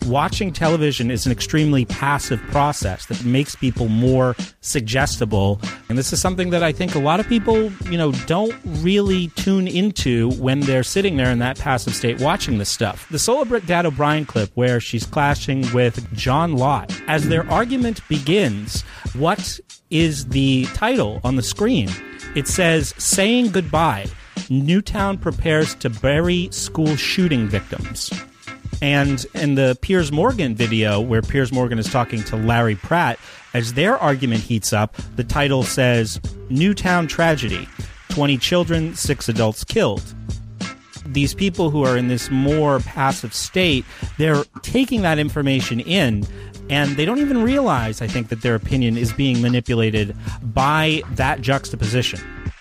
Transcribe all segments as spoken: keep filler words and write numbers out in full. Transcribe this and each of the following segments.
watching television is an extremely passive process that makes people more suggestible. And this is something that I think a lot of people, you know, don't really tune into when they're sitting there in that passive state watching this stuff. The Solar Dad O'Brien clip where she's clashing with John Lott, as their argument begins, what is the title on the screen? It says, "Saying Goodbye. Newtown prepares to bury school shooting victims." And in the Piers Morgan video, where Piers Morgan is talking to Larry Pratt, as their argument heats up, the title says, "Newtown Tragedy. twenty children, six adults killed." These people who are in this more passive state, they're taking that information in, and they don't even realize, I think, that their opinion is being manipulated by that juxtaposition.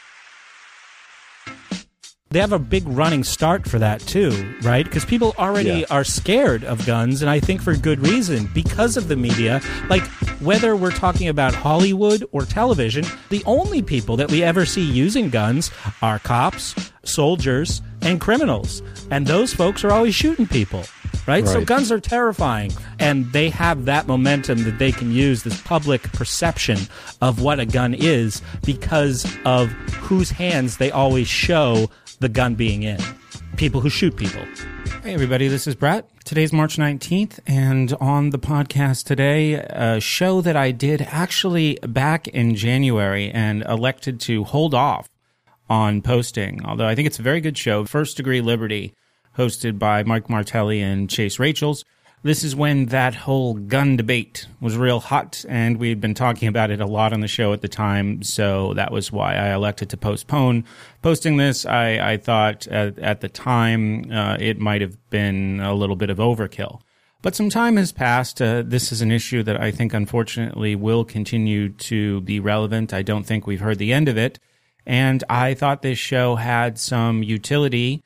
They have a big running start for that, too, right? Because people already yeah. are scared of guns, and I think for good reason, because of the media. Like, whether we're talking about Hollywood or television, the only people that we ever see using guns are cops, soldiers, and criminals. And those folks are always shooting people, right? right? So guns are terrifying, and they have that momentum that they can use, this public perception of what a gun is, because of whose hands they always show the gun being in. People who shoot people. Hey everybody, this is Brett. Today's March nineteenth, and on the podcast today, a show that I did actually back in January and elected to hold off on posting, although I think it's a very good show, First Degree Liberty, hosted by Mike Martelli and Chase Rachels. This is when that whole gun debate was real hot, and we had been talking about it a lot on the show at the time, so that was why I elected to postpone posting this. I, I thought at, at the time uh, it might have been a little bit of overkill. But some time has passed. Uh, this is an issue that I think, unfortunately, will continue to be relevant. I don't think we've heard the end of it, and I thought this show had some utility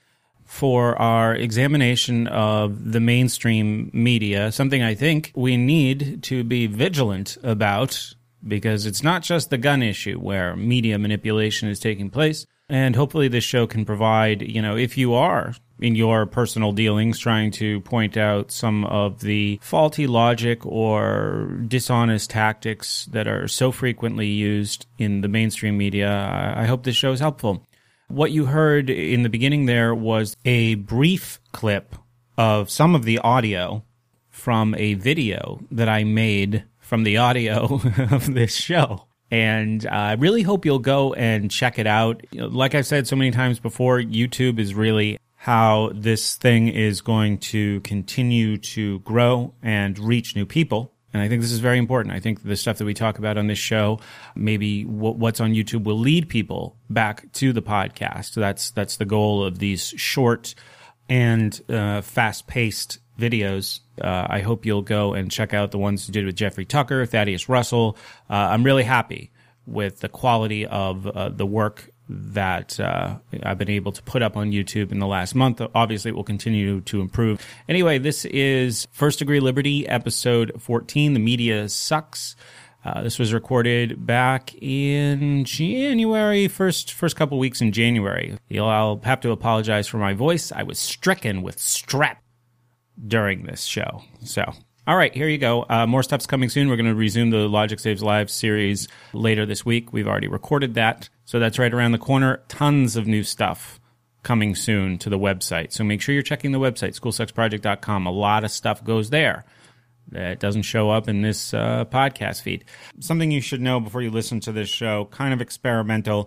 for our examination of the mainstream media, something I think we need to be vigilant about, because it's not just the gun issue where media manipulation is taking place. And hopefully this show can provide, you know, if you are in your personal dealings trying to point out some of the faulty logic or dishonest tactics that are so frequently used in the mainstream media, I hope this show is helpful. What you heard in the beginning there was a brief clip of some of the audio from a video that I made from the audio of this show. And I really hope you'll go and check it out. You know, like I've said so many times before, YouTube is really how this thing is going to continue to grow and reach new people. And I think this is very important. I think the stuff that we talk about on this show, maybe w- what's on YouTube will lead people back to the podcast. So that's that's the goal of these short and uh, fast-paced videos. Uh, I hope you'll go and check out the ones you did with Jeffrey Tucker, Thaddeus Russell. Uh, I'm really happy with the quality of uh, the work that uh, I've been able to put up on YouTube in the last month. Obviously, it will continue to improve. Anyway, this is First Degree Liberty, episode fourteen, The Media Sucks. Uh, this was recorded back in January, first first couple weeks in January. You'll, I'll have to apologize for my voice. I was stricken with strep during this show. So, all right, here you go. Uh, more stuff's coming soon. We're going to resume the Logic Saves Lives series later this week. We've already recorded that. So that's right around the corner. Tons of new stuff coming soon to the website. So make sure you're checking the website, school sucks project dot com. A lot of stuff goes there that doesn't show up in this uh, podcast feed. Something you should know before you listen to this show, kind of experimental.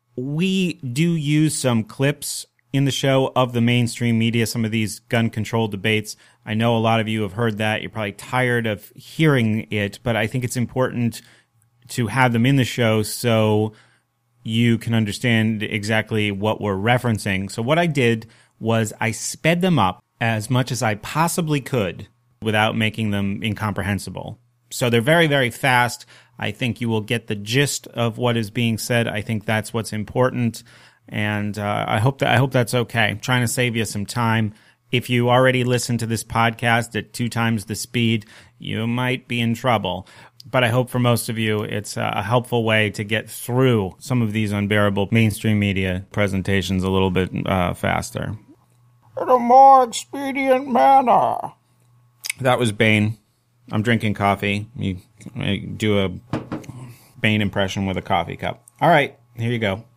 We do use some clips in the show of the mainstream media, some of these gun control debates. I know a lot of you have heard that. You're probably tired of hearing it, but I think it's important to have them in the show so you can understand exactly what we're referencing. So what I did was I sped them up as much as I possibly could without making them incomprehensible. So they're very, very fast. I think you will get the gist of what is being said. I think that's what's important. And uh, I hope that I hope that's okay. I'm trying to save you some time. If you already listen to this podcast at two times the speed, you might be in trouble. But I hope for most of you, it's a helpful way to get through some of these unbearable mainstream media presentations a little bit uh, faster. In a more expedient manner. That was Bane. I'm drinking coffee. You I do a Bane impression with a coffee cup. All right, here you go.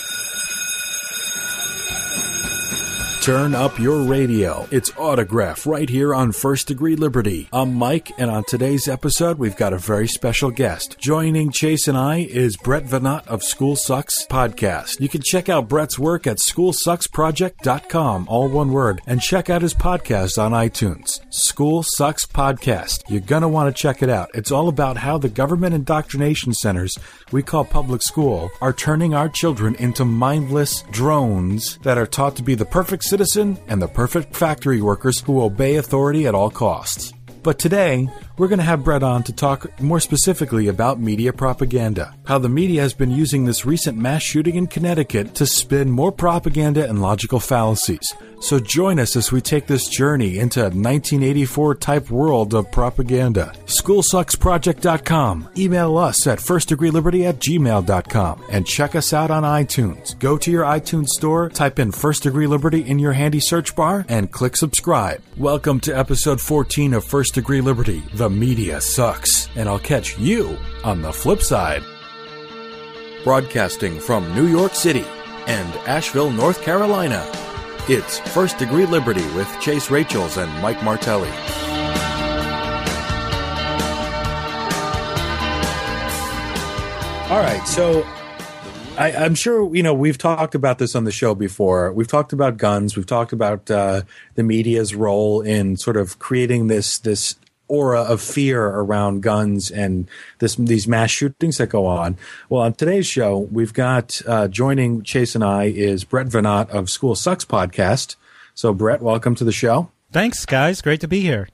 Turn up your radio. It's Autograph right here on First Degree Liberty. I'm Mike, and on today's episode, we've got a very special guest. Joining Chase and I is Brett Veinotte of School Sucks Podcast. You can check out Brett's work at school sucks project dot com, all one word, and check out his podcast on iTunes. School Sucks Podcast. You're going to want to check it out. It's all about how the government indoctrination centers we call public school are turning our children into mindless drones that are taught to be the perfect citizen and the perfect factory workers who obey authority at all costs. But today, we're going to have Brett on to talk more specifically about media propaganda, how the media has been using this recent mass shooting in Connecticut to spin more propaganda and logical fallacies. So join us as we take this journey into a nineteen eighty-four type world of propaganda. school sucks project dot com. Email us at first degree liberty at gmail dot com and check us out on iTunes. Go to your iTunes store, type in First Degree Liberty in your handy search bar, and click subscribe. Welcome to episode fourteen of First Degree Liberty. The media sucks, and I'll catch you on the flip side. Broadcasting from New York City and Asheville, North Carolina, it's First Degree Liberty with Chase Rachels and Mike Martelli. All right, so I, I'm sure, you know, we've talked about this on the show before. We've talked about guns. We've talked about uh, the media's role in sort of creating this this aura of fear around guns and this these mass shootings that go on. Well, on today's show, we've got uh, joining Chase and I is Brett Veinotte of School Sucks Podcast. So, Brett, welcome to the show. Thanks, guys. Great to be here.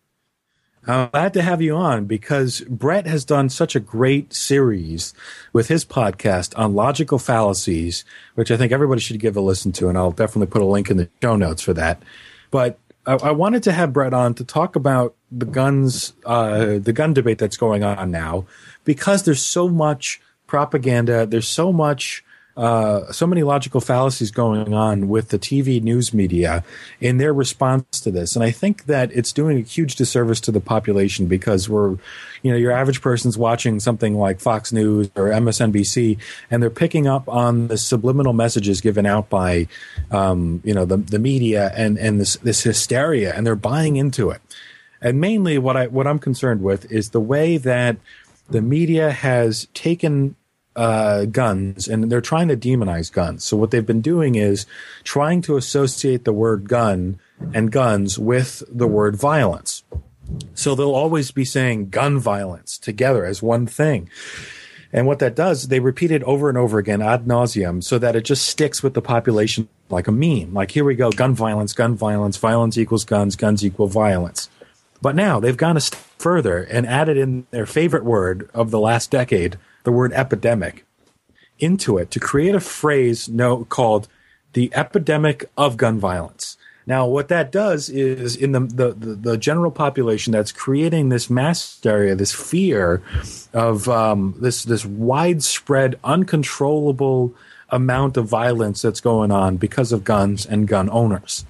I'm glad to have you on because Brett has done such a great series with his podcast on logical fallacies, which I think everybody should give a listen to, and I'll definitely put a link in the show notes for that. But I, I wanted to have Brett on to talk about the guns, uh, the gun debate that's going on now, because there's so much propaganda, there's so much, uh, so many logical fallacies going on with the T V news media in their response to this. And I think that it's doing a huge disservice to the population because we're, you know, your average person's watching something like Fox News or M S N B C, and they're picking up on the subliminal messages given out by, um, you know, the, the media and, and this, this hysteria, and they're buying into it. And mainly what I, what I'm concerned with is the way that the media has taken uh, guns, and they're trying to demonize guns. So what they've been doing is trying to associate the word gun and guns with the word violence. So they'll always be saying gun violence together as one thing. And what that does, they repeat it over and over again ad nauseum so that it just sticks with the population like a meme. Like, here we go, gun violence, gun violence, violence equals guns, guns equal violence. But now they've gone a step further and added in their favorite word of the last decade, the word epidemic, into it to create a phrase no, called the epidemic of gun violence. Now, what that does is in the, the, the, the general population that's creating this mass hysteria, this fear of um, this, this widespread, uncontrollable amount of violence that's going on because of guns and gun owners.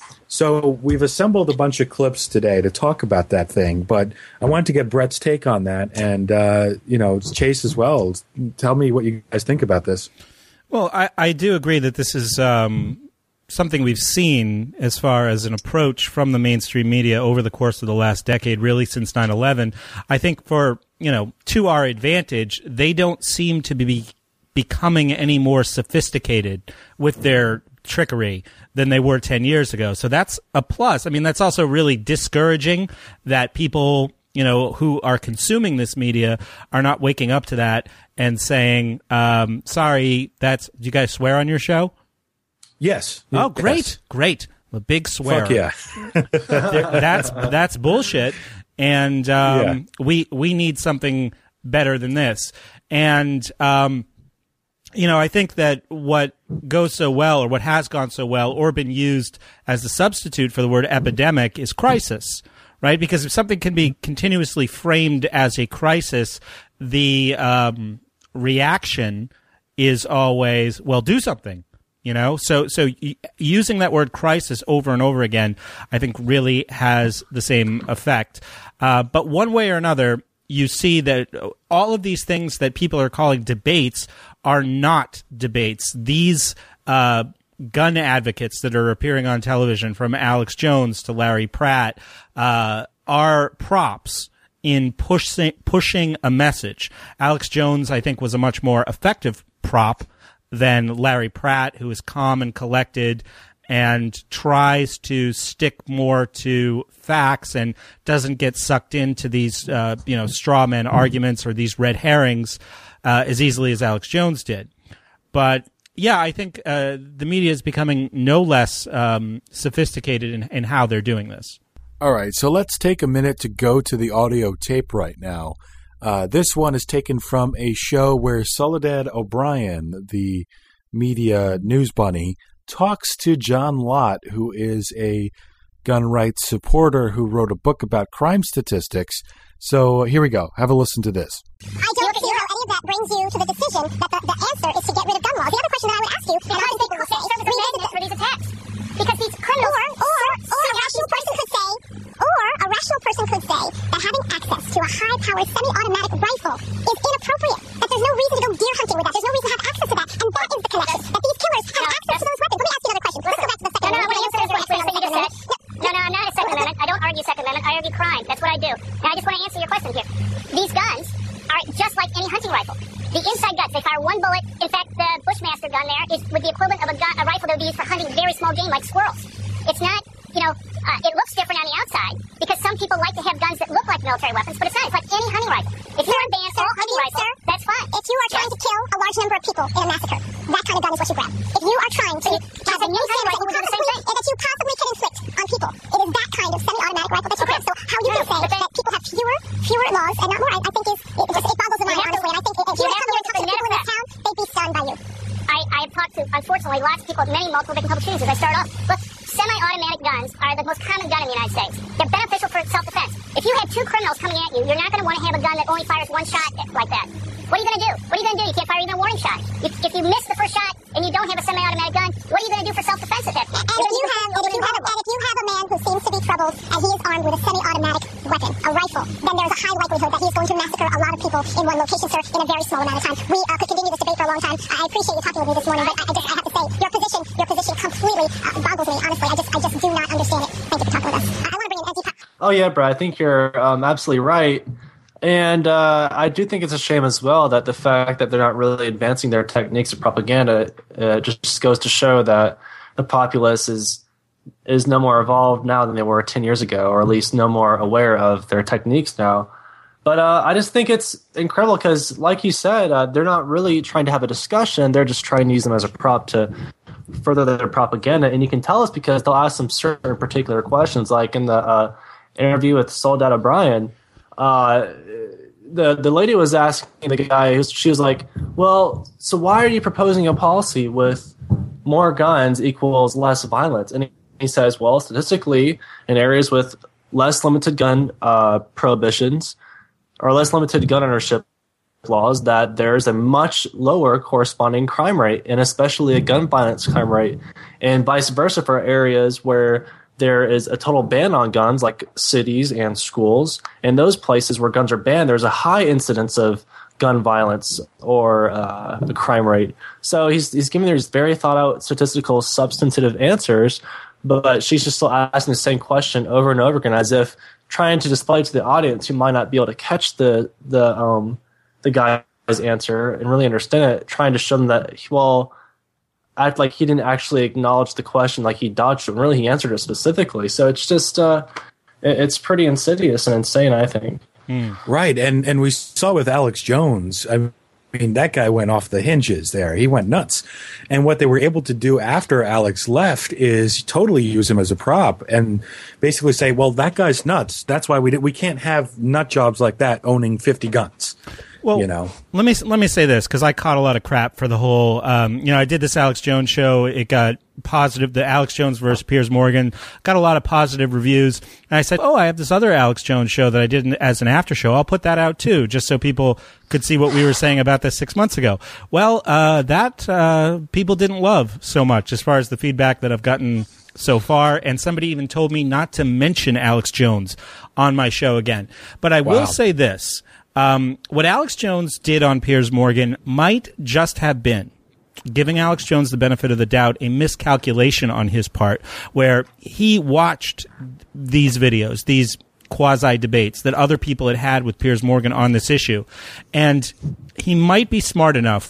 So we've assembled a bunch of clips today to talk about that thing, but I wanted to get Brett's take on that, and uh, you know, Chase as well. Tell me what you guys think about this. Well, I, I do agree that this is um, something we've seen as far as an approach from the mainstream media over the course of the last decade, really since nine eleven. I think for, you know, to our advantage, they don't seem to be becoming any more sophisticated with their trickery than they were ten years ago. So that's a plus. I mean, that's also really discouraging that people, you know, who are consuming this media are not waking up to that and saying, um, sorry, that's, do you guys swear on your show? Yes. Oh, great. Yes. Great. A big swear. Fuck yeah. that's, that's bullshit. And, um, yeah. we, we need something better than this. And, um, you know, I think that what goes so well, or what has gone so well, or been used as the substitute for the word epidemic is crisis, right? Because if something can be continuously framed as a crisis, the um, reaction is always, well, do something. You know, so so y- using that word crisis over and over again, I think really has the same effect. Uh, but one way or another, you see that all of these things that people are calling debates are not debates. These uh, gun advocates that are appearing on television, from Alex Jones to Larry Pratt, uh, are props in pushing pushing a message. Alex Jones, I think, was a much more effective prop than Larry Pratt, who is calm and collected and tries to stick more to facts and doesn't get sucked into these, uh, you know, straw man arguments or these red herrings uh, as easily as Alex Jones did. But yeah, I think uh, the media is becoming no less um, sophisticated in, in how they're doing this. All right, so let's take a minute to go to the audio tape right now. Uh, this one is taken from a show where Soledad O'Brien, the media news bunny, talks to John Lott, who is a gun rights supporter who wrote a book about crime statistics. So here we go. Have a listen to this. I don't see how any of that brings you to the decision that the, the answer is to get rid of gun laws. The other question that I would ask you, and how do people say, serve as a mechanism for these attacks? Because these criminals, or, or, or a rational person could say, or a rational person could say that having access to a high-powered semi-automatic rifle is inappropriate, that there's no reason to go deer hunting with that, there's no reason to have access to that, and that is the connection, that these killers have access to those weapons. Let me ask you another question. Let's go back to the second amendment. No, no, I want to answer this one first that you just said. No, no, I'm not a Second Amendment. I don't argue Second Amendment. I argue crime. That's what I do. And I just want to answer your question here. These guns are just like any hunting rifle. The inside guts, they fire one bullet. In fact, the Bushmaster gun there is with the equivalent of a, gun, a rifle that would be used for hunting very small game like squirrels. It's not, you know, uh, it looks different on the outside because some people like to have guns that look like military weapons, but it's not. It's like any hunting rifle. If you're a band all hunting rifle, sir, that's fine. If you are trying yes. to kill a large number of people in a massacre, that kind of gun is what you grab. If you are trying to have a new hunting rifle, you do the same thing. And that you possibly can inflict on people, it is that kind of semi-automatic rifle that you grab. So how you can say that people have fewer, fewer laws and not more, I, I think is, it just, it boggles the mind, honestly. And I think if you were to come here and talk to people in this town, they'd be stunned by you. I, I have talked to, unfortunately, lots of people at many multiple victim public shootings as I start off. Look, semi-automatic guns are the most common gun in the United States. They're beneficial for self-defense. If you had two criminals coming at you, you're not going to want to have a gun that only fires one shot like that. What are you going to do? What are you going to do? You can't fire even a warning shot. If, if you miss the first shot and you don't have a semi-automatic gun, what are you going to do for self-defense at that point? And, and, if you have, and, if you have, and if you have a man who seems to be troubled and he is armed with a semi-automatic weapon, a rifle, then there's a high likelihood that he is going to massacre a lot of people in one location, sir, in a very small amount of time. We uh, could continue this debate for a long time. I appreciate you talking with me this morning, but I, I just I have to say, your position, your position completely uh, boggles me, honestly. I just I just do not understand it. Thank you for talking with us. I, I want to bring in Ezzy. Oh, yeah, bro, I think you're um, absolutely right. And uh, I do think it's a shame as well that the fact that they're not really advancing their techniques of propaganda uh, just goes to show that the populace is is no more evolved now than they were ten years ago, or at least no more aware of their techniques now. But uh, I just think it's incredible because, like you said, uh, they're not really trying to have a discussion. They're just trying to use them as a prop to further their propaganda. And you can tell us because they'll ask some certain particular questions, like in the uh, interview with Soledad O'Brien. Uh, the the lady was asking the guy, she was like, well, so why are you proposing a policy with more guns equals less violence? And he, he says, well, statistically, in areas with less limited gun uh, prohibitions or less limited gun ownership laws, that there's a much lower corresponding crime rate, and especially a gun violence crime rate, and vice versa for areas where there is a total ban on guns, like cities and schools. In those places where guns are banned, there's a high incidence of gun violence or uh, the crime rate. So he's he's giving these very thought out statistical substantive answers, but she's just still asking the same question over and over again, as if trying to display to the audience who might not be able to catch the the um the guy's answer and really understand it, trying to show them that, well, act like he didn't actually acknowledge the question, like he dodged it. And really, he answered it specifically. So it's just, uh, it, it's pretty insidious and insane, I think. Mm. Right, and and we saw with Alex Jones. I mean, that guy went off the hinges there. He went nuts. And what they were able to do after Alex left is totally use him as a prop and basically say, well, that guy's nuts. That's why we did, we can't have nut jobs like that owning fifty guns. Well, you know, let me let me say this, because I caught a lot of crap for the whole. Um, you know, I did this Alex Jones show. It got positive. The Alex Jones versus Piers Morgan got a lot of positive reviews. And I said, oh, I have this other Alex Jones show that I did as an after show. I'll put that out too, just so people could see what we were saying about this six months ago. Well, uh, that uh, people didn't love so much, as far as the feedback that I've gotten so far. And somebody even told me not to mention Alex Jones on my show again. But I will Wow. say this. Um, what Alex Jones did on Piers Morgan might just have been, giving Alex Jones the benefit of the doubt, a miscalculation on his part, where he watched these videos, these quasi-debates that other people had had with Piers Morgan on this issue, and he might be smart enough,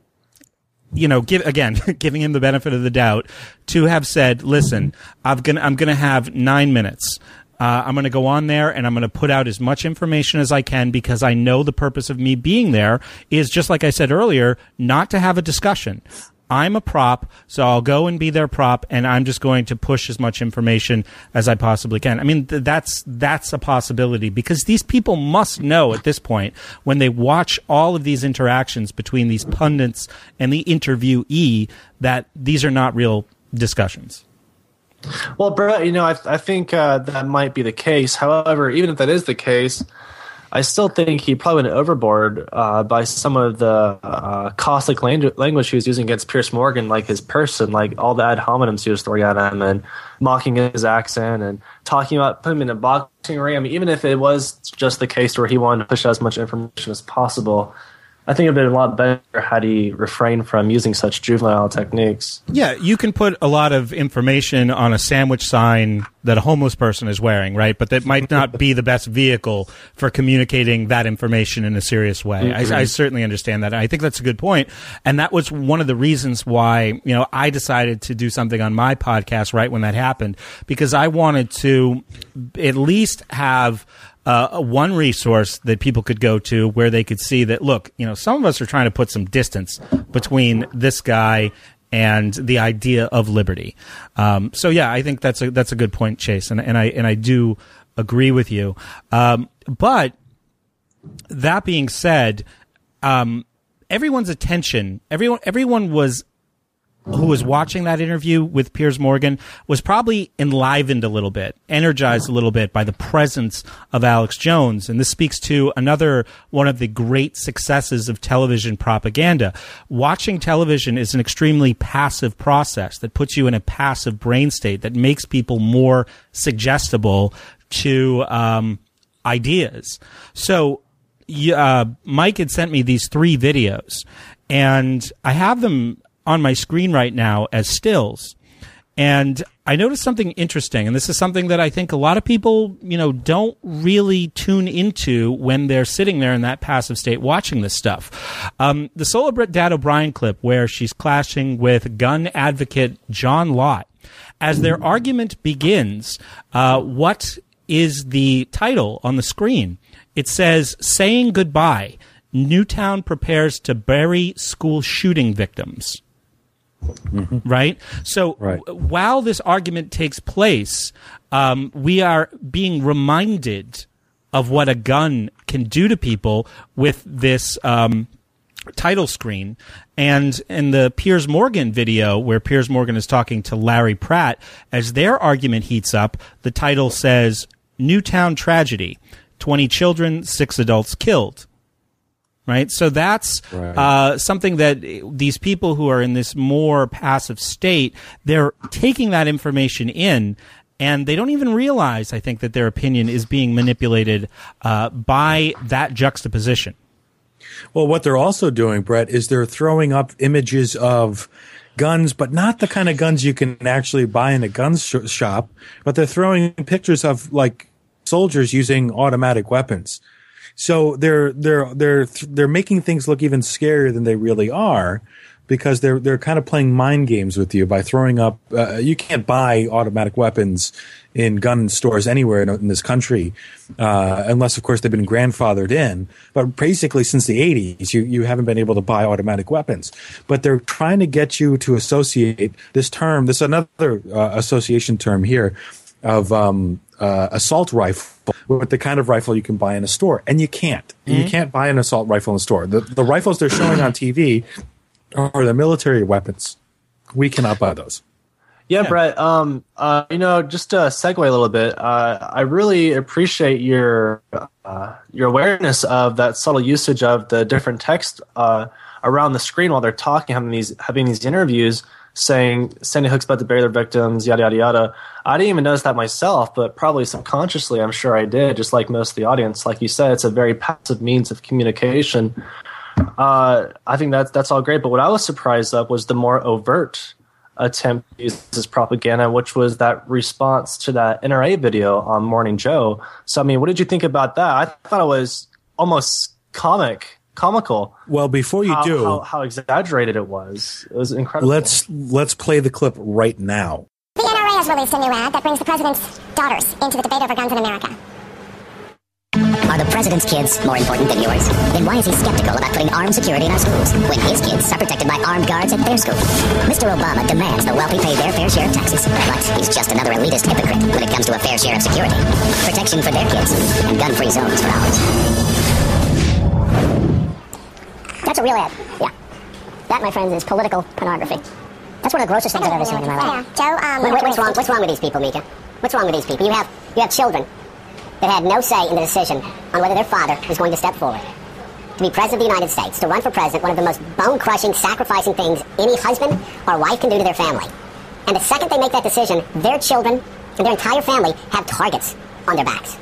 you know, give, again, giving him the benefit of the doubt, to have said, listen, I'm gonna, I'm gonna have nine minutes. Uh, I'm going to go on there and I'm going to put out as much information as I can, because I know the purpose of me being there is, just like I said earlier, not to have a discussion. I'm a prop, so I'll go and be their prop, and I'm just going to push as much information as I possibly can. I mean, th- that's that's a possibility, because these people must know at this point, when they watch all of these interactions between these pundits and the interviewee, that these are not real discussions. Well, Brett, you know, I, I think uh, that might be the case. However, even if that is the case, I still think he probably went overboard uh, by some of the uh, caustic language, language he was using against Piers Morgan, like his person, like all the ad hominems he was throwing at him and mocking his accent and talking about putting him in a boxing ring. I mean, even if it was just the case where he wanted to push out as much information as possible, I think it would have been a lot better had he refrained from using such juvenile techniques. Yeah, you can put a lot of information on a sandwich sign that a homeless person is wearing, right? But that might not be the best vehicle for communicating that information in a serious way. Mm-hmm. I, I certainly understand that. I think that's a good point. And that was one of the reasons why, you know, I decided to do something on my podcast right when that happened, because I wanted to at least have Uh, one resource that people could go to where they could see that, look, you know, some of us are trying to put some distance between this guy and the idea of liberty. Um, so yeah, I think that's a that's a good point, Chase, and, and I and I do agree with you. Um, but that being said, um, everyone's attention, everyone everyone was. who was watching that interview with Piers Morgan was probably enlivened a little bit, energized a little bit by the presence of Alex Jones. And this speaks to another one of the great successes of television propaganda. Watching television is an extremely passive process that puts you in a passive brain state that makes people more suggestible to um, ideas. So uh, Mike had sent me these three videos, and I have them on my screen right now as stills. And I noticed something interesting, and this is something that I think a lot of people, you know, don't really tune into when they're sitting there in that passive state watching this stuff. Um, the Soledad O'Brien clip where she's clashing with gun advocate John Lott. As their argument begins, uh, what is the title on the screen? It says, "Saying Goodbye. Newtown prepares to bury school shooting victims." Mm-hmm. Right? So right. W- while this argument takes place, um, we are being reminded of what a gun can do to people with this um, title screen. And in the Piers Morgan video, where Piers Morgan is talking to Larry Pratt, as their argument heats up, the title says, "Newtown Tragedy. twenty children, six adults killed." Right, so that's right. uh, something that these people who are in this more passive state, they're taking that information in, and they don't even realize, I think, that their opinion is being manipulated uh, by that juxtaposition. Well, what they're also doing, Brett, is they're throwing up images of guns, but not the kind of guns you can actually buy in a gun sh- shop, but they're throwing pictures of, like, soldiers using automatic weapons. So they're they're they're they're making things look even scarier than they really are, because they're they're kind of playing mind games with you by throwing up. Uh, you can't buy automatic weapons in gun stores anywhere in, in this country, uh, unless of course they've been grandfathered in. But basically, since the eighties, you you haven't been able to buy automatic weapons. But they're trying to get you to associate this term. This is another uh, association term here. of um, uh, assault rifle with the kind of rifle you can buy in a store, and you can't. Mm-hmm. You can't buy an assault rifle in a store. The the rifles they're showing on T V are the military weapons. We cannot buy those. Yeah, yeah. Brett. Um, uh, you know, just to segue a little bit, uh, I really appreciate your uh, your awareness of that subtle usage of the different text uh, around the screen while they're talking, having these having these interviews, saying Sandy Hook's about to bury their victims, yada yada yada. I didn't even notice that myself, but probably subconsciously, I'm sure I did. Just like most of the audience, like you said, it's a very passive means of communication. Uh, I think that's that's all great. But what I was surprised of was the more overt attempt to use this propaganda, which was that response to that N R A video on Morning Joe. So, I mean, what did you think about that? I thought it was almost comic, comical. Well, before you how, do, how, how exaggerated it was. It was incredible. Let's let's play the clip right now. The N R A has released a new ad that brings the president's daughters into the debate over guns in America. Are the president's kids more important than yours? Then why is he skeptical about putting armed security in our schools when his kids are protected by armed guards at their school? Mister Obama demands the wealthy pay their fair share of taxes, but he's just another elitist hypocrite when it comes to a fair share of security. Protection for their kids and gun-free zones for ours. That's a real ad. Yeah. That, my friends, is political pornography. That's one of the grossest things I've ever seen in my life. Yeah. Joe, um, wait, wait, what's wrong? What's wrong with these people, Mika? What's wrong with these people? You have you have children that had no say in the decision on whether their father was going to step forward to be president of the United States, to run for president, one of the most bone-crushing, sacrificing things any husband or wife can do to their family. And the second they make that decision, their children and their entire family have targets on their backs.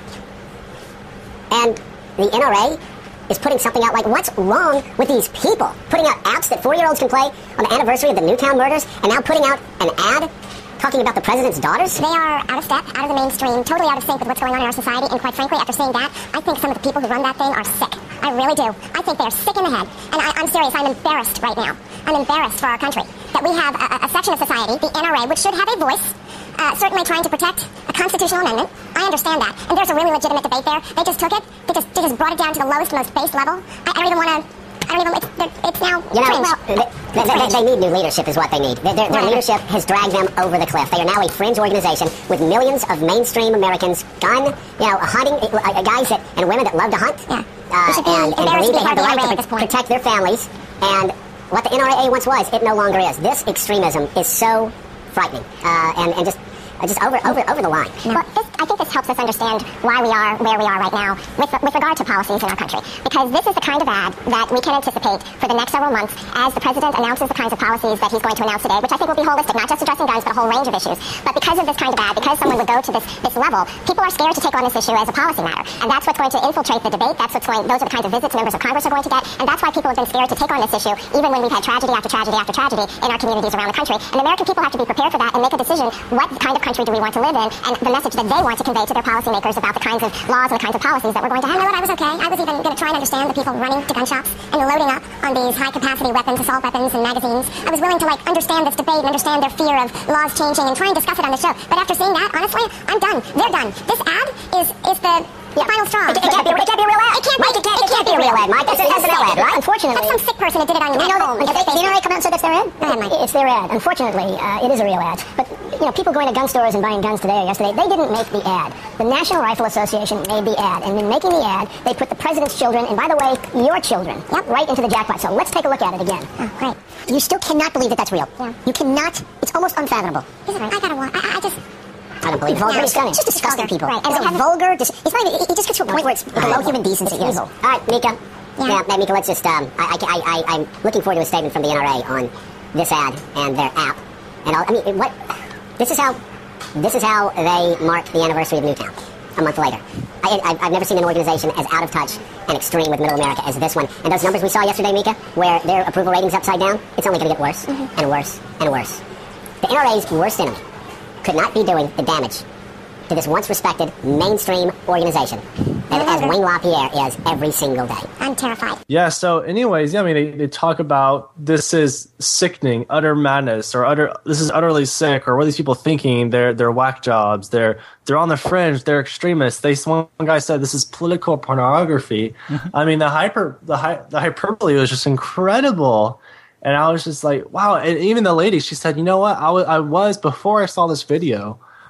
And the N R A is putting something out like, what's wrong with these people? Putting out apps that four-year-olds can play on the anniversary of the Newtown murders, and now putting out an ad talking about the president's daughters? They are out of step, out of the mainstream, totally out of sync with what's going on in our society, and quite frankly, after seeing that, I think some of the people who run that thing are sick. I really do. I think they are sick in the head. And I, I'm serious, I'm embarrassed right now. I'm embarrassed for our country that we have a, a section of society, the N R A, which should have a voice, uh, certainly trying to protect a constitutional amendment. I understand that. And there's a really legitimate debate there. They just took it, they just, they just brought it down to the lowest, most base level. I, I don't even want to... I don't even, it's, it's now... You know, well, they, they, they, they need new leadership is what they need. Their, their, their leadership has dragged them over the cliff. They are now a fringe organization with millions of mainstream Americans, gun, you know, hunting, uh, guys that, and women that love to hunt. Yeah. Uh, and, and believe they have the right to pro- protect their families. And what the N R A once was, it no longer is. This extremism is so frightening. Uh, and, and just... Just over, over, over the line. Well, this, I think this helps us understand why we are where we are right now with, with regard to policies in our country. Because this is the kind of ad that we can anticipate for the next several months as the president announces the kinds of policies that he's going to announce today, which I think will be holistic, not just addressing guns, but a whole range of issues. But because of this kind of ad, because someone would go to this, this level, people are scared to take on this issue as a policy matter. And that's what's going to infiltrate the debate. That's what's going, those are the kinds of visits members of Congress are going to get. And that's why people have been scared to take on this issue, even when we've had tragedy after tragedy after tragedy in our communities around the country. And American people have to be prepared for that and make a decision what kind of country do we want to live in, and the message that they want to convey to their policymakers about the kinds of laws and the kinds of policies that we're going to have. You know what? I was okay. I was even going to try and understand the people running to gun shops and loading up on these high-capacity weapons, assault weapons, and magazines. I was willing to, like, understand this debate and understand their fear of laws changing and try and discuss it on the show. But after seeing that, honestly, I'm done. They're done. This ad is is the... Yeah. Final straw. It, it, can't be, it can't be a real ad. It can't Mike, be, it can't, it it can't be a real ad, Mike. It's, it's, it's an ad, right? Unfortunately. That's some sick person who did it on you know home. That, they, you know they come out and say that's their ad? Go ahead, Mike. It's their ad. Unfortunately, uh, it is a real ad. But, you know, people going to gun stores and buying guns today or yesterday, they didn't make the ad. The National Rifle Association made the ad. And in making the ad, they put the president's children, and by the way, your children, yep, right into the jackpot. So let's take a look at it again. Oh, great. You still cannot believe that that's real. Yeah. You cannot. It's almost unfathomable. Is it right? I gotta watch. I, I just... I don't believe it. Vulgar is stunning. Just disgusting people. Right. And it's a vulgar. Dis- it's not even, it just gets to a point where it's below human decency. It's evil. All right, Mika. Yeah. yeah, Mika. Let's just. Um, I, I, I, I'm looking forward to a statement from the N R A on this ad and their app. And all, I mean, what? This is how. This is how they mark the anniversary of Newtown. A month later. I, I, I've never seen an organization as out of touch and extreme with Middle America as this one. And those numbers we saw yesterday, Mika, where their approval rating's upside down, it's only going to get worse mm-hmm. and worse and worse. The N R A's worst enemy could not be doing the damage to this once respected mainstream organization as, as Wayne LaPierre is every single day. I'm terrified. Yeah, so anyways, yeah, I mean, they, they talk about this is sickening, utter madness, or utter this is utterly sick, or what are these people thinking? They're they're whack jobs. They're they're on the fringe. They're extremists. They one guy said this is political pornography. Mm-hmm. I mean, the hyper the hy, the hyperbole was just incredible. And I was just like, wow. And even the lady, she said, you know what? I, w- I was, before I saw this video,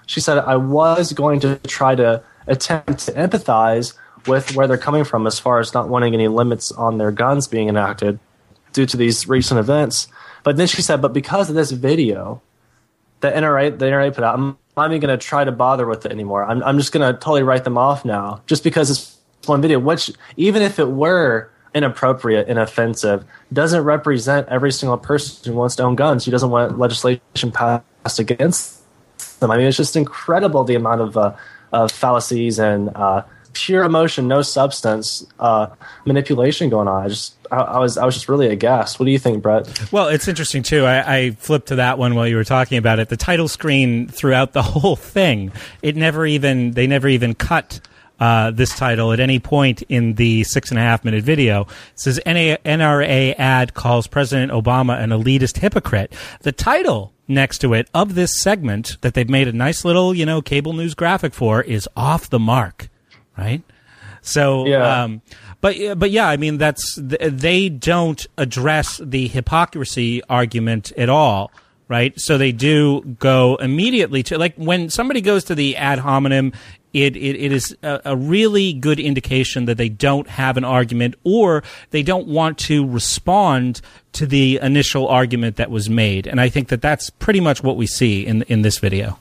she said, I was going to try to attempt to empathize with where they're coming from as far as not wanting any limits on their guns being enacted due to these recent events. But then she said, but because of this video that N R A, the N R A put out, I'm not even going to try to bother with it anymore. I'm, I'm just going to totally write them off now, just because it's one video, which even if it were inappropriate and offensive, doesn't represent every single person who wants to own guns, who doesn't want legislation passed against them. I mean, it's just incredible the amount of, uh, of fallacies and uh, pure emotion, no substance, uh, manipulation going on. I just, I, I was, I was just really aghast. What do you think, Brett? Well, it's interesting too. I, I flipped to that one while you were talking about it. The title screen throughout the whole thing, it never even, they never even cut uh, this title at any point in the six and a half minute video. It says N R A ad calls President Obama an elitist hypocrite. The title next to it of this segment that they've made a nice little, you know, cable news graphic for is Off the Mark, right? So, yeah. um, but, but yeah, I mean, that's, they don't address the hypocrisy argument at all, right? So they do go immediately to, like, when somebody goes to the ad hominem, It, it it is a, a really good indication that they don't have an argument, or they don't want to respond to the initial argument that was made. And I think that that's pretty much what we see in in this video.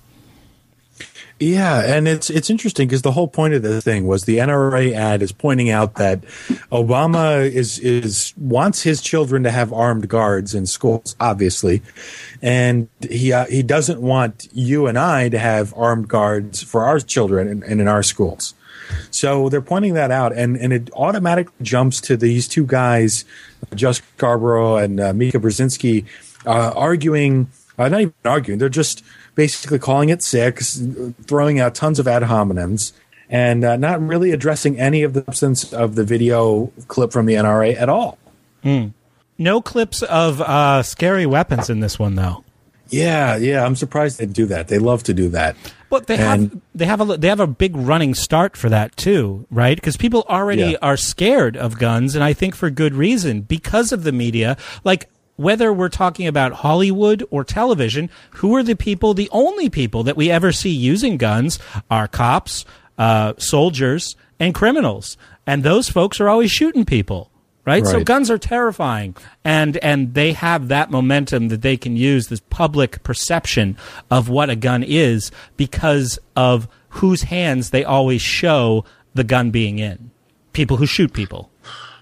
Yeah, and it's it's interesting because the whole point of the thing was the N R A ad is pointing out that Obama is is wants his children to have armed guards in schools, obviously, and he uh, he doesn't want you and I to have armed guards for our children and in, in our schools. So they're pointing that out, and, and it automatically jumps to these two guys, Josh Scarborough and uh, Mika Brzezinski, uh, arguing, uh, not even arguing, they're just basically calling it sick, throwing out tons of ad hominems, and uh, not really addressing any of the substance of the video clip from the N R A at all. Mm. No clips of uh, scary weapons in this one, though. Yeah, yeah, I'm surprised they do that. They love to do that. But they and, have they have a they have a big running start for that too, right? Because people already yeah. are scared of guns, and I think for good reason, because of the media. Like, whether we're talking about Hollywood or television, who are the people, the only people that we ever see using guns are cops, uh, soldiers, and criminals. And those folks are always shooting people, right? Right. So guns are terrifying. And, and they have that momentum that they can use, this public perception of what a gun is, because of whose hands they always show the gun being in. People who shoot people.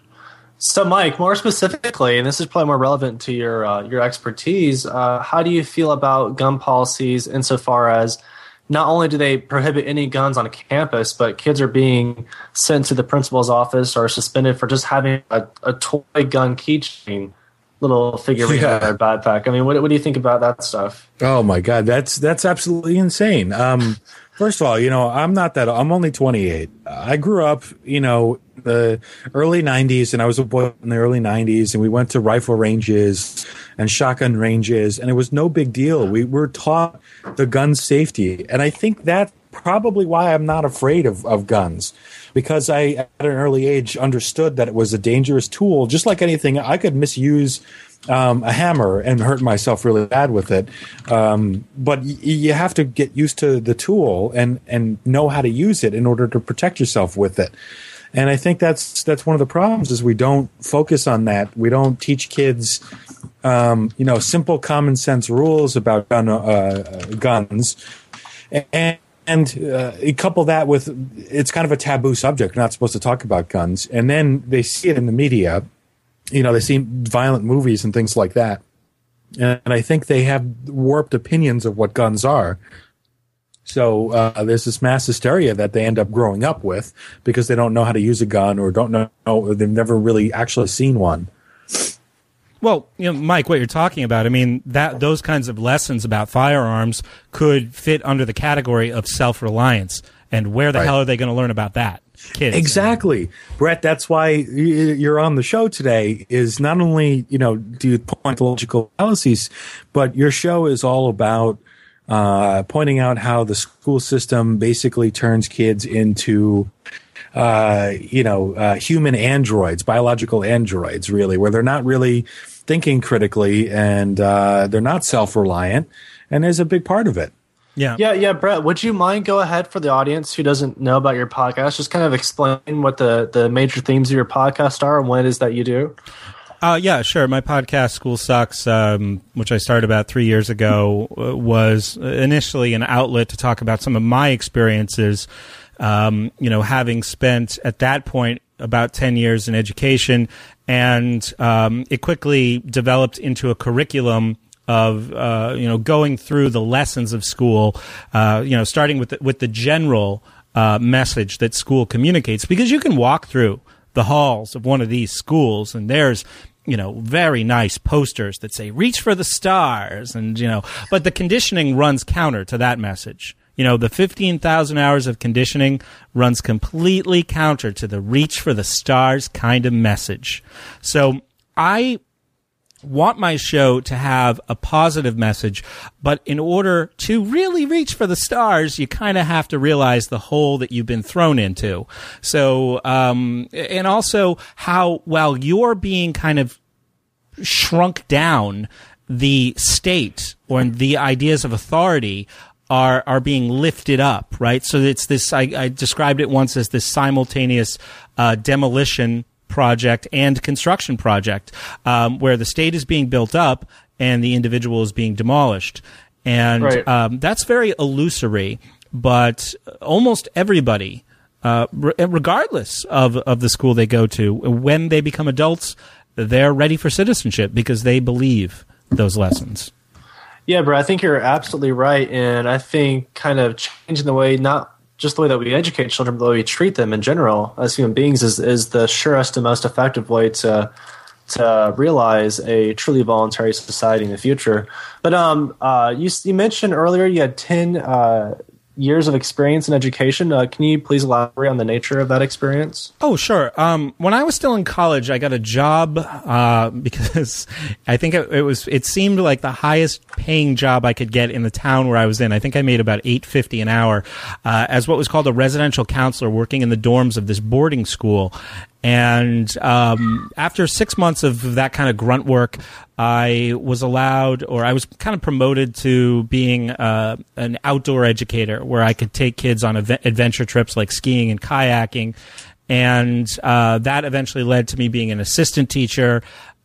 So, Mike, more specifically, and this is probably more relevant to your uh, your expertise, uh, how do you feel about gun policies insofar as not only do they prohibit any guns on campus, but kids are being sent to the principal's office or suspended for just having a, a toy gun keychain, little figurine yeah. in their backpack? I mean, what, what do you think about that stuff? Oh, my God, that's that's absolutely insane. Um, first of all, you know, I'm not that – I'm only twenty-eight. I grew up, you know – the early nineties, and I was a boy in the early nineties, and we went to rifle ranges and shotgun ranges, and it was no big deal. We were taught the gun safety, and I think that's probably why I'm not afraid of, of guns, because I, at an early age, understood that it was a dangerous tool. Just like anything, I could misuse um, a hammer and hurt myself really bad with it, um, but y- you have to get used to the tool and, and know how to use it in order to protect yourself with it. And I think that's that's one of the problems is we don't focus on that. We don't teach kids, um, you know, simple common sense rules about gun, uh, guns, and, and uh, you couple that with it's kind of a taboo subject. We're not supposed to talk about guns, and then they see it in the media. You know, they see violent movies and things like that, and, and I think they have warped opinions of what guns are. So uh, there's this mass hysteria that they end up growing up with because they don't know how to use a gun or don't know, or they've never really actually seen one. Well, you know, Mike, what you're talking about, I mean, that those kinds of lessons about firearms could fit under the category of self-reliance. And where the right. hell are they going to learn about that? Kids. Exactly. Brett, that's why you're on the show today, is not only, you know, do you point to logical fallacies, but your show is all about Uh, pointing out how the school system basically turns kids into, uh, you know, uh, human androids, biological androids, really, where they're not really thinking critically and uh, they're not self-reliant. And there's a big part of it. Yeah. Yeah, yeah, Brett, would you mind go ahead for the audience who doesn't know about your podcast? Just kind of explain what the, the major themes of your podcast are and what it is that you do. Uh, yeah, sure. My podcast, School Sucks, um, which I started about three years ago, uh, was initially an outlet to talk about some of my experiences, um, you know, having spent at that point about ten years in education, and um, it quickly developed into a curriculum of uh, you know going through the lessons of school, uh, you know, starting with the, with the general uh, message that school communicates, because you can walk through the halls of one of these schools and there's you know very nice posters that say "Reach for the stars," and you know, but the conditioning runs counter to that message. You know, the fifteen thousand hours of conditioning runs completely counter to the "reach for the stars" kind of message. So I want my show to have a positive message, but in order to really reach for the stars, you kind of have to realize the hole that you've been thrown into. So, um, and also how, while you're being kind of shrunk down, the state or the ideas of authority are are being lifted up, right? So it's this, I, I described it once as this simultaneous uh, demolition project and construction project, um, where the state is being built up and the individual is being demolished. And right. um, that's very illusory, but almost everybody, uh, re- regardless of, of the school they go to, when they become adults, they're ready for citizenship because they believe those lessons. Yeah, bro, I think you're absolutely right. And I think kind of changing the way, not just the way that we educate children, but the way we treat them in general as human beings is, is the surest and most effective way to to realize a truly voluntary society in the future. But um, uh, you, you mentioned earlier you had ten uh, years of experience in education. Uh, can you please elaborate on the nature of that experience? Oh, sure. Um, when I was still in college, I got a job uh, because I think it, it was. It seemed like the highest paying job I could get in the town where I was in. I think I made about eight fifty an hour uh, as what was called a residential counselor, working in the dorms of this boarding school. And um, after six months of that kind of grunt work, I was allowed, or I was kind of promoted to being uh, an outdoor educator, where I could take kids on av- adventure trips like skiing and kayaking. And uh, that eventually led to me being an assistant teacher.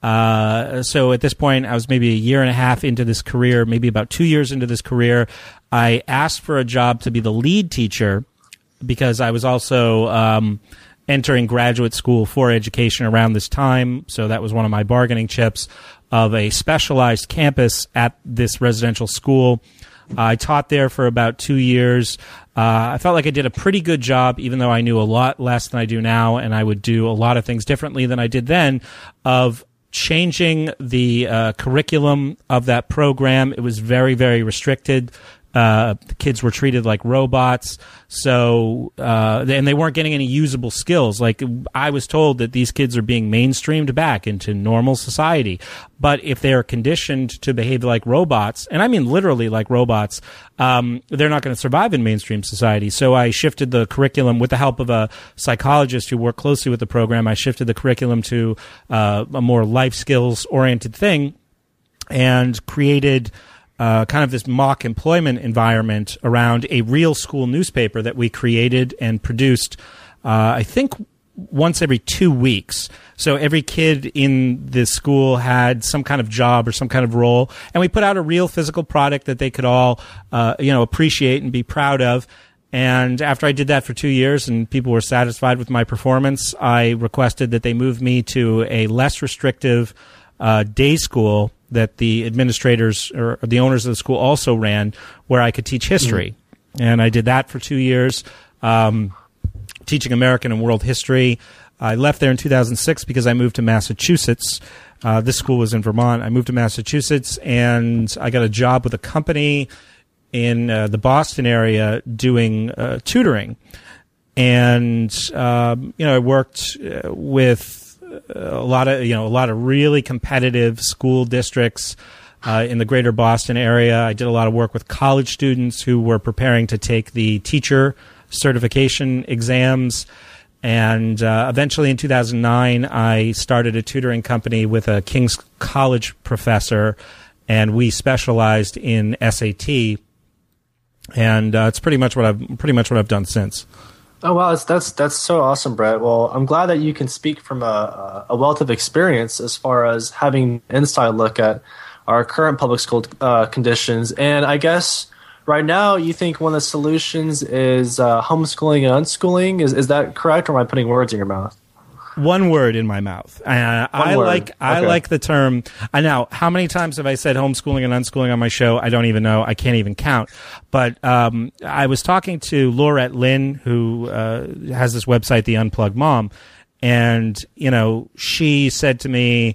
Uh, so at this point, I was maybe a year and a half into this career, maybe about two years into this career. I asked for a job to be the lead teacher because I was also um, entering graduate school for education around this time. So that was one of my bargaining chips of a specialized campus at this residential school. I taught there for about two years. Uh, I felt like I did a pretty good job, even though I knew a lot less than I do now, and I would do a lot of things differently than I did then, of changing the uh, curriculum of that program. It was very, very restricted. Uh, the kids were treated like robots. So, uh, and they weren't getting any usable skills. Like, I was told that these kids are being mainstreamed back into normal society. But if they are conditioned to behave like robots, and I mean literally like robots, um, they're not going to survive in mainstream society. So I shifted the curriculum with the help of a psychologist who worked closely with the program. I shifted the curriculum to uh, a more life skills oriented thing and created Uh, kind of this mock employment environment around a real school newspaper that we created and produced, uh, I think, once every two weeks. So every kid in this school had some kind of job or some kind of role, and we put out a real physical product that they could all, uh, you know, appreciate and be proud of. And after I did that for two years and people were satisfied with my performance, I requested that they move me to a less restrictive uh, day school that the administrators or the owners of the school also ran, where I could teach history. Mm-hmm. And I did that for two years, um, teaching American and world history. I left there in two thousand six because I moved to Massachusetts. Uh, this school was in Vermont. I moved to Massachusetts, and I got a job with a company in uh, the Boston area doing uh, tutoring. And, um, you know, I worked uh, with a lot of, you know, a lot of really competitive school districts uh, in the greater Boston area. I did a lot of work with college students who were preparing to take the teacher certification exams. And uh, eventually in two thousand nine, I started a tutoring company with a King's College professor, and we specialized in S A T. and uh, it's pretty much what I've pretty much what I've done since. Oh wow, that's that's that's so awesome, Brett. Well, I'm glad that you can speak from a, a wealth of experience as far as having an inside look at our current public school uh, conditions. And I guess right now you think one of the solutions is uh, homeschooling and unschooling. Is is that correct, or am I putting words in your mouth? One word in my mouth. Uh, I word. like I Okay. like the term. I know how many times have I said homeschooling and unschooling on my show? I don't even know. I can't even count. But um, I was talking to Laurette Lynn, who uh, has this website, The Unplugged Mom, and you know she said to me,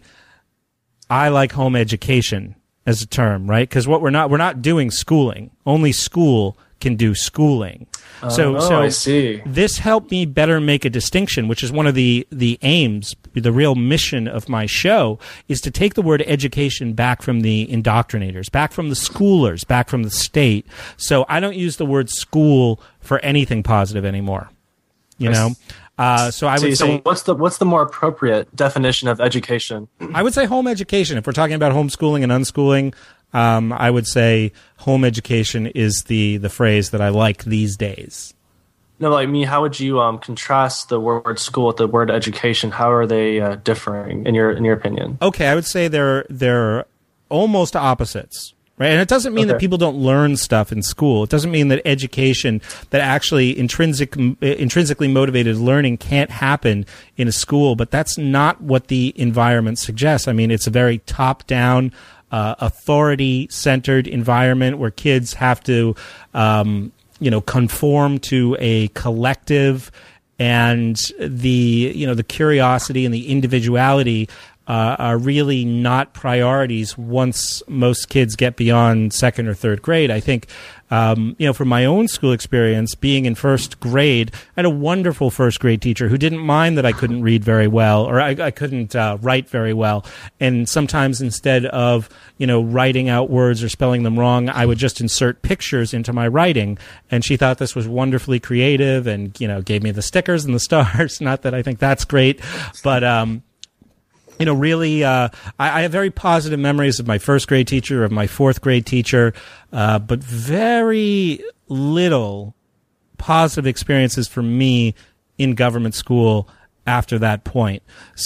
"I like home education as a term, right? Because what we're not we're not doing schooling. Only school can do schooling." So, oh, so I see. This helped me better make a distinction, which is one of the, the aims, the real mission of my show, is to take the word education back from the indoctrinators, back from the schoolers, back from the state. So I don't use the word school for anything positive anymore. You know? Uh, so I See, would so say, what's the what's the more appropriate definition of education? I would say home education. If we're talking about homeschooling and unschooling, Um, I would say home education is the, the phrase that I like these days. No, like me, how would you um, contrast the word school with the word education? How are they uh, differing in your in your opinion? Okay, I would say they're they're almost opposites, right? And it doesn't mean Okay. that people don't learn stuff in school. It doesn't mean that education, that actually intrinsic intrinsically motivated learning can't happen in a school. But that's not what the environment suggests. I mean, it's a very top down, Uh, authority-centered environment where kids have to, um, you know, conform to a collective, and the, you know, the curiosity and the individuality uh, are really not priorities once most kids get beyond second or third grade. I think, um, you know, from my own school experience, being in first grade, I had a wonderful first grade teacher who didn't mind that I couldn't read very well, or I, I couldn't uh, write very well. And sometimes instead of, you know, writing out words or spelling them wrong, I would just insert pictures into my writing. And she thought this was wonderfully creative and, you know, gave me the stickers and the stars. Not that I think that's great, but, um, you know, really, uh, I, I have very positive memories of my first grade teacher, of my fourth grade teacher, uh, but very little positive experiences for me in government school after that point.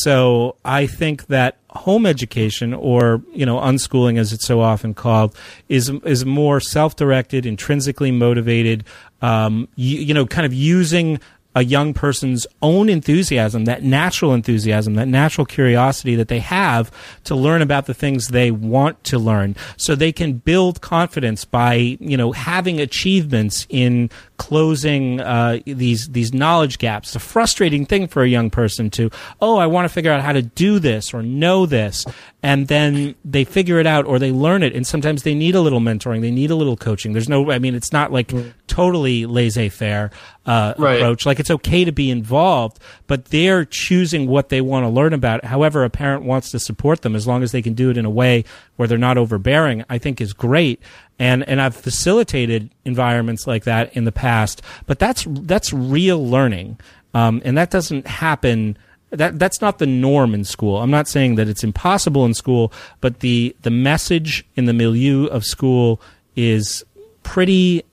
So I think that home education, or, you know, unschooling as it's so often called, is, is more self-directed, intrinsically motivated, um, you, you know, kind of using a young person's own enthusiasm, that natural enthusiasm, that natural curiosity that they have to learn about the things they want to learn, so they can build confidence by, you know, having achievements in closing uh, these these knowledge gaps. It's a frustrating thing for a young person to, oh, I want to figure out how to do this or know this, and then they figure it out or they learn it, and sometimes they need a little mentoring, they need a little coaching. There's no, I mean, it's not like totally laissez-faire uh, Right. approach. Like, it's okay to be involved, but they're choosing what they want to learn about. However, a parent wants to support them, as long as they can do it in a way where they're not overbearing, I think is great. And and I've facilitated environments like that in the past, but that's that's real learning, um, and that doesn't happen. That that's not the norm in school. I'm not saying that it's impossible in school, but the the message in the milieu of school is pretty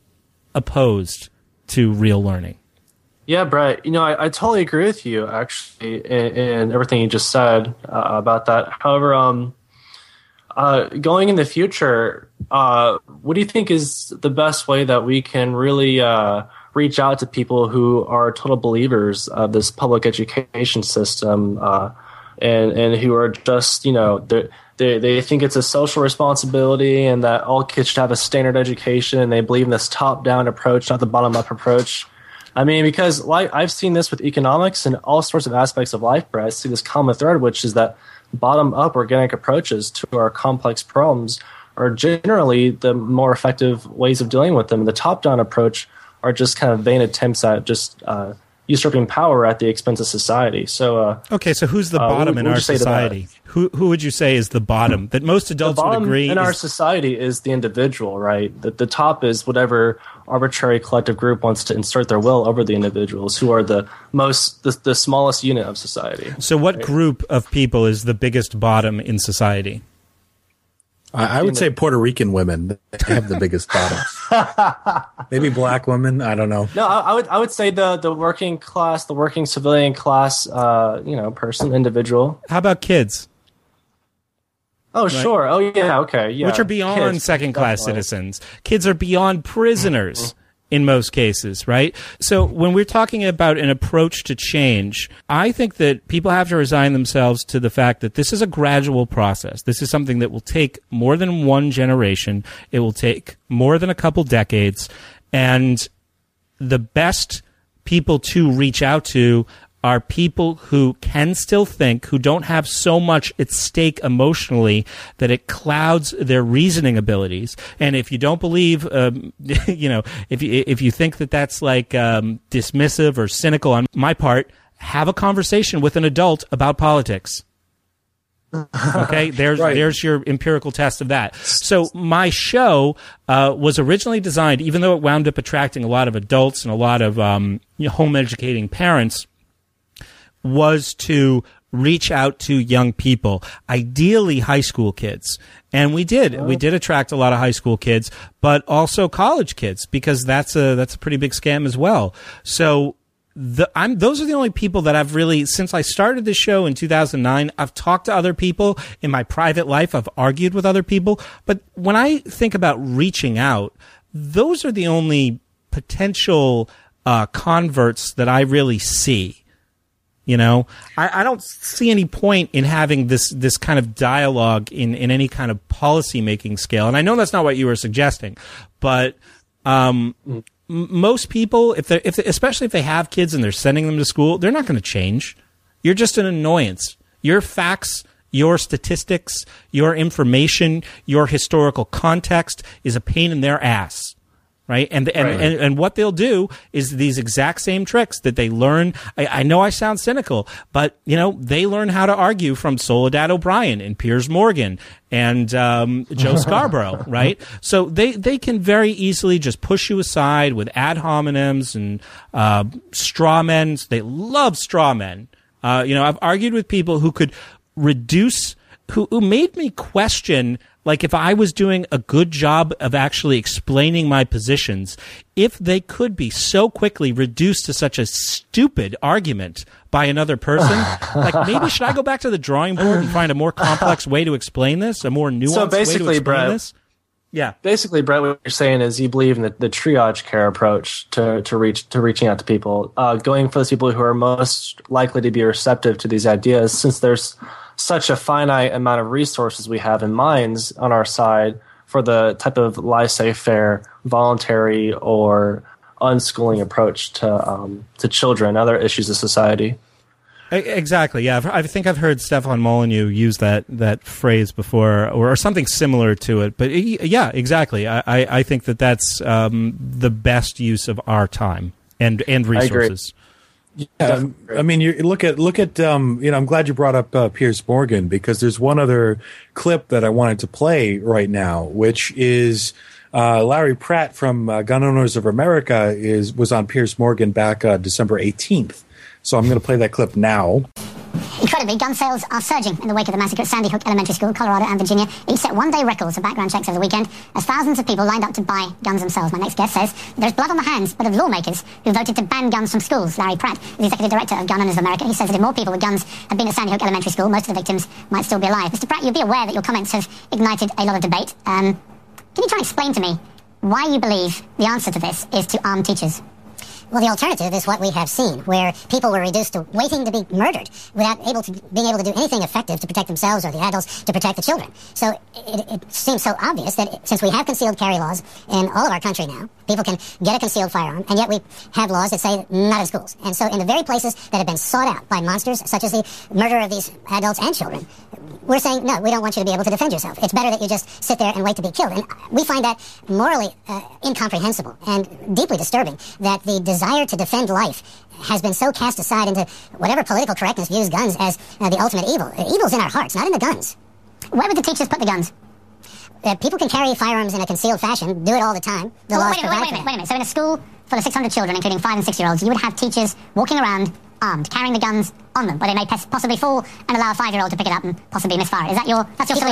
opposed to real learning. Yeah, Brett, you know, I, I totally agree with you, actually, in, in everything you just said uh, about that. However, um, uh, going in the future, uh, what do you think is the best way that we can really uh, reach out to people who are total believers of this public education system, uh, and, and who are just, you know, they they think it's a social responsibility and that all kids should have a standard education, and they believe in this top-down approach, not the bottom-up approach? I mean, because like I've seen this with economics and all sorts of aspects of life, Brett. I see this common thread, which is that bottom-up organic approaches to our complex problems are generally the more effective ways of dealing with them. And the top-down approach are just kind of vain attempts at just uh, usurping power at the expense of society. So, uh, okay, so who's the uh, bottom what in would our you say to that? society? Who who would you say is the bottom? That most The adults would bottom agree in is our society is the individual, right? The, the top is whatever arbitrary collective group wants to insert their will over the individuals, who are the most the, the smallest unit of society. So what group of people is the biggest bottom in society? I, I would say Puerto Rican women have the biggest bottoms. Maybe black women. I don't know. No, I, I would I would say the the working class, the working civilian class, uh, you know, person, individual. How about kids? Oh, right. Sure. Oh, yeah. Okay. Yeah. Which are beyond kids, second-class definitely. Citizens. Kids are beyond prisoners. Mm-hmm. In most cases, right? So when we're talking about an approach to change, I think that people have to resign themselves to the fact that this is a gradual process. This is something that will take more than one generation. It will take more than a couple decades. And the best people to reach out to are people who can still think, who don't have so much at stake emotionally that it clouds their reasoning abilities. And if you don't believe, um, you know, if you, if you think that that's like um, dismissive or cynical on my part, have a conversation with an adult about politics. Okay, there's right. there's your empirical test of that. So my show uh, was originally designed, even though it wound up attracting a lot of adults and a lot of um, you know, home educating parents, was to reach out to young people, ideally high school kids. And we did. Oh. We did attract a lot of high school kids, but also college kids, because that's a that's a pretty big scam as well. So the I'm those are the only people that I've really, since I started the show in two thousand nine, I've talked to other people in my private life, I've argued with other people, but when I think about reaching out, those are the only potential uh converts that I really see. You know, I, I don't see any point in having this this kind of dialogue in, in any kind of policy making scale. And I know that's not what you were suggesting, but um, m- most people, if they if they, especially if they have kids and they're sending them to school, they're not going to change. You're just an annoyance. Your facts, your statistics, your information, your historical context is a pain in their ass. Right. And, and, right. and, and what they'll do is these exact same tricks that they learn. I, I know I sound cynical, but, you know, they learn how to argue from Soledad O'Brien and Piers Morgan and, um, Joe Scarborough. Right. So they, they can very easily just push you aside with ad hominems and, uh, straw men. They love straw men. Uh, you know, I've argued with people who could reduce, who, who made me question, like, if I was doing a good job of actually explaining my positions, if they could be so quickly reduced to such a stupid argument by another person, like, maybe should I go back to the drawing board and find a more complex way to explain this, a more nuanced so basically, way to explain Brett, this? Yeah. Basically, Brett, what you're saying is you believe in the, the triage care approach to, to reach to reaching out to people, uh, going for those people who are most likely to be receptive to these ideas, since there's such a finite amount of resources we have in minds on our side for the type of laissez-faire, voluntary, or unschooling approach to um, to children and other issues of society. Exactly. Yeah, I think I've heard Stefan Molyneux use that that phrase before, or, or something similar to it. But yeah, exactly. I, I think that that's um, the best use of our time and and resources. Yeah, I mean, you look at look at um, you know. I'm glad you brought up uh, Piers Morgan, because there's one other clip that I wanted to play right now, which is uh, Larry Pratt from uh, Gun Owners of America is was on Piers Morgan back uh, December eighteenth. So I'm going to play that clip now. Incredibly, gun sales are surging in the wake of the massacre at Sandy Hook Elementary School, Colorado and Virginia. Each set one-day records for background checks over the weekend as thousands of people lined up to buy guns themselves. My next guest says there's blood on the hands, but of lawmakers who voted to ban guns from schools. Larry Pratt is the executive director of Gun Owners of America. He says that if more people with guns had been at Sandy Hook Elementary School, most of the victims might still be alive. Mister Pratt, you'll be aware that your comments have ignited a lot of debate. Um, can you try and explain to me why you believe the answer to this is to arm teachers? Well, the alternative is what we have seen, where people were reduced to waiting to be murdered without able to being able to do anything effective to protect themselves or the adults to protect the children. So it, it seems so obvious that since we have concealed carry laws in all of our country now, people can get a concealed firearm, and yet we have laws that say not in schools. And so in the very places that have been sought out by monsters, such as the murder of these adults and children, we're saying, no, we don't want you to be able to defend yourself. It's better that you just sit there and wait to be killed. And we find that morally uh, incomprehensible and deeply disturbing, that the desire to defend life has been so cast aside into whatever political correctness views guns as uh, the ultimate evil. The evil's in our hearts, not in the guns. Where would the teachers put the guns? Uh, people can carry firearms in a concealed fashion, do it all the time. The well, laws wait, a minute, wait, wait, a minute, wait a minute. So in a school full of six hundred children, including five and six-year-olds, you would have teachers walking around armed, carrying the guns on them, where they may possibly fall and allow a five-year-old to pick it up and possibly misfire. Is that your, that's your people solution? Are,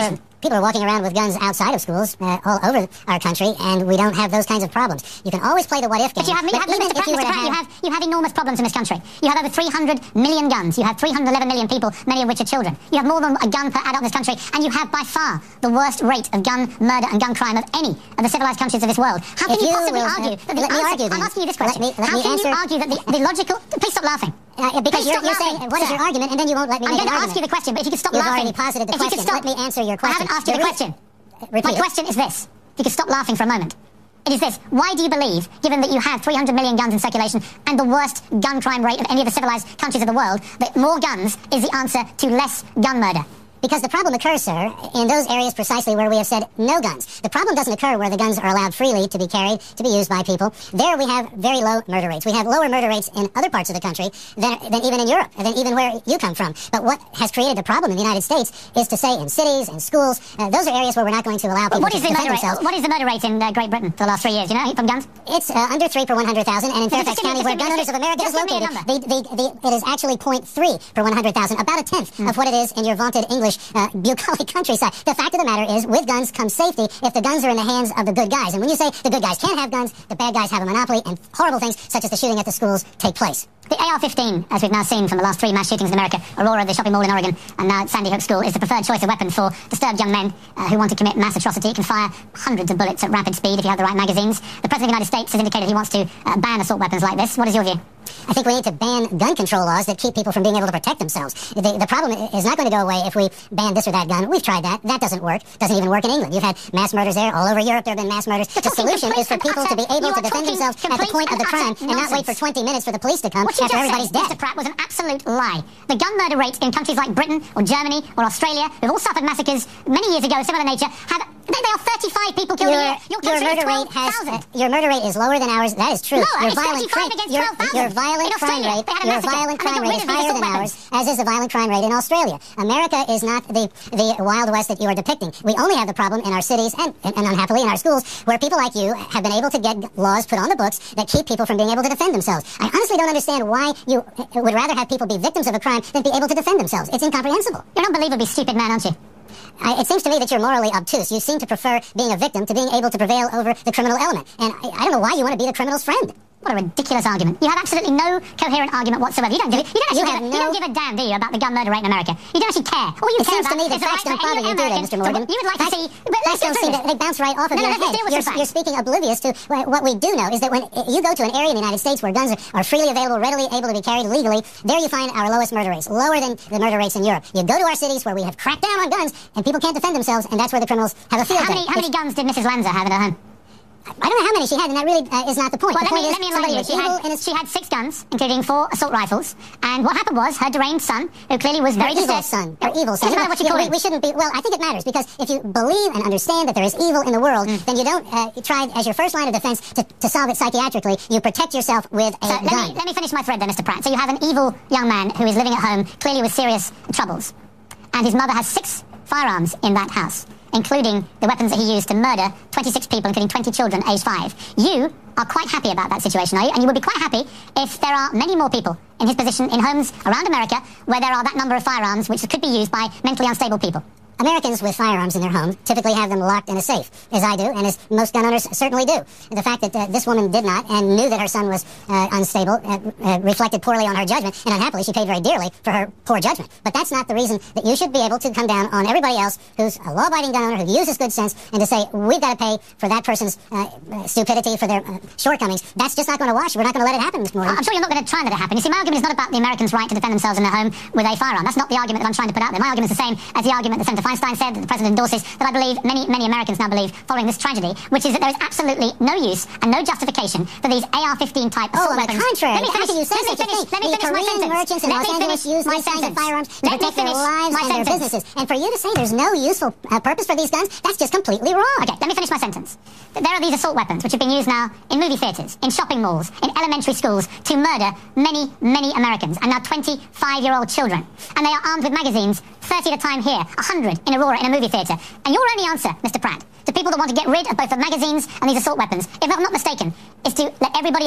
people are walking around with guns outside of schools uh, all over our country, and we don't have those kinds of problems. You can always play the what-if game. But you have, you have, even Mister if you Pratt, were to Mister Pratt, you have... have you have enormous problems in this country. You have over three hundred million guns. You have three hundred eleven million people, many of which are children. You have more than a gun per adult in this country, and you have by far the worst rate of gun murder and gun crime of any of the civilized countries of this world. How can If you, you possibly will, argue uh, that the let me answer... argue then. I'm asking you this question. Let me- let How me can answer- you argue that the, the logical... Please stop laughing. Uh, because Please you're, stop you're laughing, saying, what is sir. your argument, and then you won't let me I'm make going an to ask argument. you the question, but if you could stop You've laughing... already posited the if you could question. stop, Let me answer your I question. haven't asked you the You're- question. Repeat My it. question is this. If you could stop laughing for a moment. It is this. Why do you believe, given that you have three hundred million guns in circulation and the worst gun crime rate of any of the civilized countries of the world, that more guns is the answer to less gun murder? Because the problem occurs, sir, in those areas precisely where we have said no guns. The problem doesn't occur where the guns are allowed freely to be carried, to be used by people. There we have very low murder rates. We have lower murder rates in other parts of the country than, than even in Europe, than even where you come from. But what has created the problem in the United States is to say in cities and schools, uh, those are areas where we're not going to allow people What to is the defend murder rate? themselves. What is the murder rate in uh, Great Britain for the last three years? You know, from guns? It's uh, under three per one hundred thousand, and in Just Fairfax give me- County, just where give me- Gun Owners of America is just give me a located, number. the, the, the, it is actually zero point three per one hundred thousand, about a tenth Hmm. of what it is in your vaunted English uh, bucolic countryside. The fact of the matter is, with guns comes safety if the guns are in the hands of the good guys. And when you say the good guys can't have guns, the bad guys have a monopoly, and horrible things such as the shooting at the schools take place. The A R fifteen, as we've now seen from the last three mass shootings in America, Aurora, the shopping mall in Oregon, and now at Sandy Hook School, is the preferred choice of weapon for disturbed young men uh, who want to commit mass atrocity. It can fire hundreds of bullets at rapid speed if you have the right magazines. The President of the United States has indicated he wants to uh, ban assault weapons like this. What is your view? I think we need to ban gun control laws that keep people from being able to protect themselves. The, the problem is not going to go away if we ban this or that gun. We've tried that. That doesn't work. Doesn't even work in England. You've had mass murders there. All over Europe there have been mass murders. You're the talking solution is for complete people and to be utter- able you to are defend talking themselves at the complete point of the and crime utter and not wait for nonsense. twenty minutes for the police to come What you after just everybody's said, dead. Mister Pratt, was an absolute lie. The gun murder rate in countries like Britain or Germany or Australia, who've all suffered massacres many years ago of similar nature, have they, they are thirty-five people killed Your, a year. Your your country is murder rate twelve has thousand. uh, your murder rate is lower than ours. That is true. Lower? Your It's violent thirty-five crime, against your, twelve thousand. your violent In crime Australia, rate, they had a your massacre, violent and they crime got rate rid is of these higher assault than weapons. ours, as is the violent crime rate in Australia. America is not the the Wild West that you are depicting. We only have the problem in our cities and, and, and unhappily in our schools, where people like you have been able to get laws put on the books that keep people from being able to defend themselves. I honestly don't understand why you would rather have people be victims of a crime than be able to defend themselves. It's incomprehensible. You're an unbelievably stupid man, aren't you? I, it seems to me that you're morally obtuse. You seem to prefer being a victim to being able to prevail over the criminal element. And I, I don't know why you want to be the criminal's friend. What a ridiculous argument. You have absolutely no coherent argument whatsoever. You don't give, you don't You actually have give, a, no- you don't give a damn, do you, about the gun murder rate in America? You don't actually care. All you It care seems to about me that is the facts right don't for bother any you, do they, American Mister to- Morgan? You would like Facts- to see... But Facts don't seem to, they bounce right off of No, your no, let's head. deal with You're, some facts. you're speaking oblivious to what we do know is that when you go to an area in the United States where guns are freely available, readily able to be carried legally, there you find our lowest murder rates, lower than the murder rates in Europe. You go to our cities where we have cracked down on guns and people can't defend themselves, and that's where the criminals have a field How day. many, how many It's- guns did Missus Lanza have in her home? I don't know how many she had, and that really uh, is not the point. Well, the let point me, is let me somebody enlighten you. was She evil had, in his she had six guns, including four assault rifles. And what happened was her deranged son, who clearly was very Her evil distressed... son. Her evil son. Doesn't matter what you Yeah, call we, him. we shouldn't be. Well, I think it matters because if you believe and understand that there is evil in the world, Mm. then you don't uh, try as your first line of defense to, to solve it psychiatrically. You protect yourself with a So let gun. me, let me finish my thread there, Mister Pratt. So you have an evil young man who is living at home, clearly with serious troubles. And his mother has six firearms in that house, including the weapons that he used to murder twenty-six people, including twenty children aged five. You are quite happy about that situation, are you? And you would be quite happy if there are many more people in his position in homes around America where there are that number of firearms which could be used by mentally unstable people. Americans with firearms in their homes typically have them locked in a safe, as I do, and as most gun owners certainly do. The fact that uh, this woman did not and knew that her son was uh, unstable uh, uh, reflected poorly on her judgment, and unhappily she paid very dearly for her poor judgment. But that's not the reason that you should be able to come down on everybody else who's a law-abiding gun owner who uses good sense and to say, we've got to pay for that person's uh, uh, stupidity, for their uh, shortcomings. That's just not going to wash. We're not going to let it happen, Mister Morgan. I'm sure you're not going to try and let it happen. You see, my argument is not about the Americans' right to defend themselves in their home with a firearm. That's not the argument that I'm trying to put out there. My argument is the same as the argument that Senator Feinstein said, that the President endorses, that I believe many, many Americans now believe following this tragedy, which is that there is absolutely no use and no justification for these A R fifteen type Oh, assault on the weapons. contrary. Let me How finish, can you say let me such a finish, thing? let me The finish my Korean sentence. merchants in Let Los me Angeles finish use my these kinds of sentence. firearms to Let me protect their finish lives my and their sentence. businesses. And for you to say there's no useful uh, purpose for these guns, that's just completely wrong. Okay, let me finish my sentence. There are these assault weapons which have been used now in movie theatres, in shopping malls, in elementary schools to murder many, many Americans, and now twenty-five-year-old children. And they are armed with magazines, thirty at a time here, one hundred in Aurora in a movie theatre. And your only answer, Mister Pratt, to people that want to get rid of both the magazines and these assault weapons, if I'm not mistaken, is to let everybody else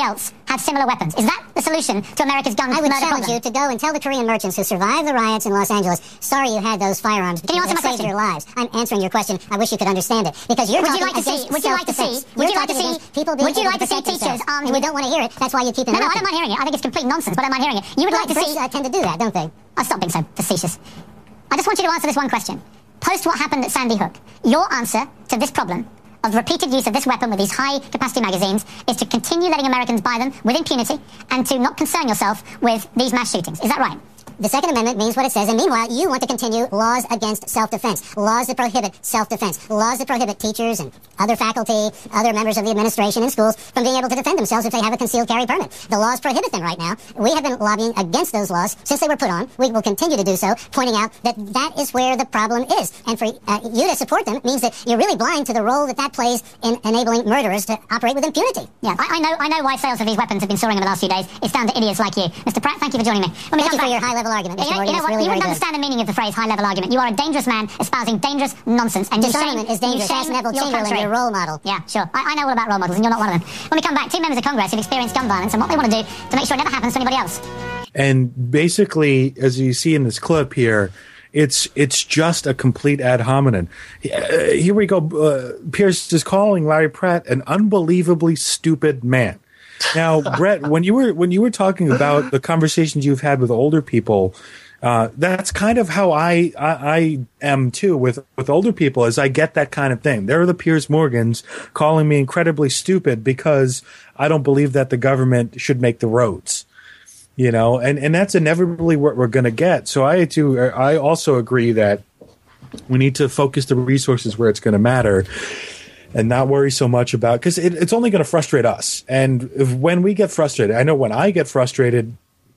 had similar weapons. Is that the solution to America's gun I would murder challenge problem? you to go and tell the Korean merchants who survived the riots in Los Angeles, sorry you had those firearms. Can you answer that my saved question? your lives. I'm answering your question. I wish you could understand it. Because you're Would you talking like to see? against Would you like to see? self-defense. Would You're you like to talking see? against people being Would you able like to see protect teachers themselves. armed And we with- don't want to hear it. That's why you keep No, no, I interrupting. don't mind hearing it. I think it's complete nonsense, but I don't mind hearing it. You would Well, like to Brits, see... uh, tend to do that, don't they? I'll stop being so facetious. I just want you to answer this one question. Post what happened at Sandy Hook, your answer to this problem of repeated use of this weapon with these high-capacity magazines is to continue letting Americans buy them with impunity and to not concern yourself with these mass shootings. Is that right? The Second Amendment means what it says, and meanwhile, you want to continue laws against self-defense, laws that prohibit self-defense, laws that prohibit teachers and other faculty, other members of the administration in schools from being able to defend themselves if they have a concealed carry permit. The laws prohibit them right now. We have been lobbying against those laws since they were put on. We will continue to do so, pointing out that that is where the problem is. And for uh, you to support them means that you're really blind to the role that that plays in enabling murderers to operate with impunity. Yeah, I, I know I know why sales of these weapons have been soaring in the last few days. It's down to idiots like you. Mister Pratt, thank you for joining me. When we Thank come you for back- your high-level argument, Mister You know, Morgan. you know It's what? really, you really wouldn't good. understand the meaning of the phrase high-level argument. You are a dangerous man espousing dangerous nonsense. And you Disarmament shame- is dangerous. you shame Ask Neville your Chamberlain, country. your role model. Yeah, sure. I, I know all about role models, and you're not one of them. When we come back, two members of Congress who've experienced gun violence and what they want to do to make sure it never happens to anybody else. And basically, as you see in this clip here, it's it's just a complete ad hominem. Uh, here we go. Uh, Pierce is calling Larry Pratt an unbelievably stupid man. Now, Brett, when you were when you were talking about the conversations you've had with older people, uh, that's kind of how I, I I am too with with older people. As I get that kind of thing, there are the Piers Morgans calling me incredibly stupid because I don't believe that the government should make the roads. You know, and, and that's inevitably what we're going to get. So I too, I also agree that we need to focus the resources where it's going to matter and not worry so much about, because it, it's only going to frustrate us. And if, when we get frustrated, I know when I get frustrated,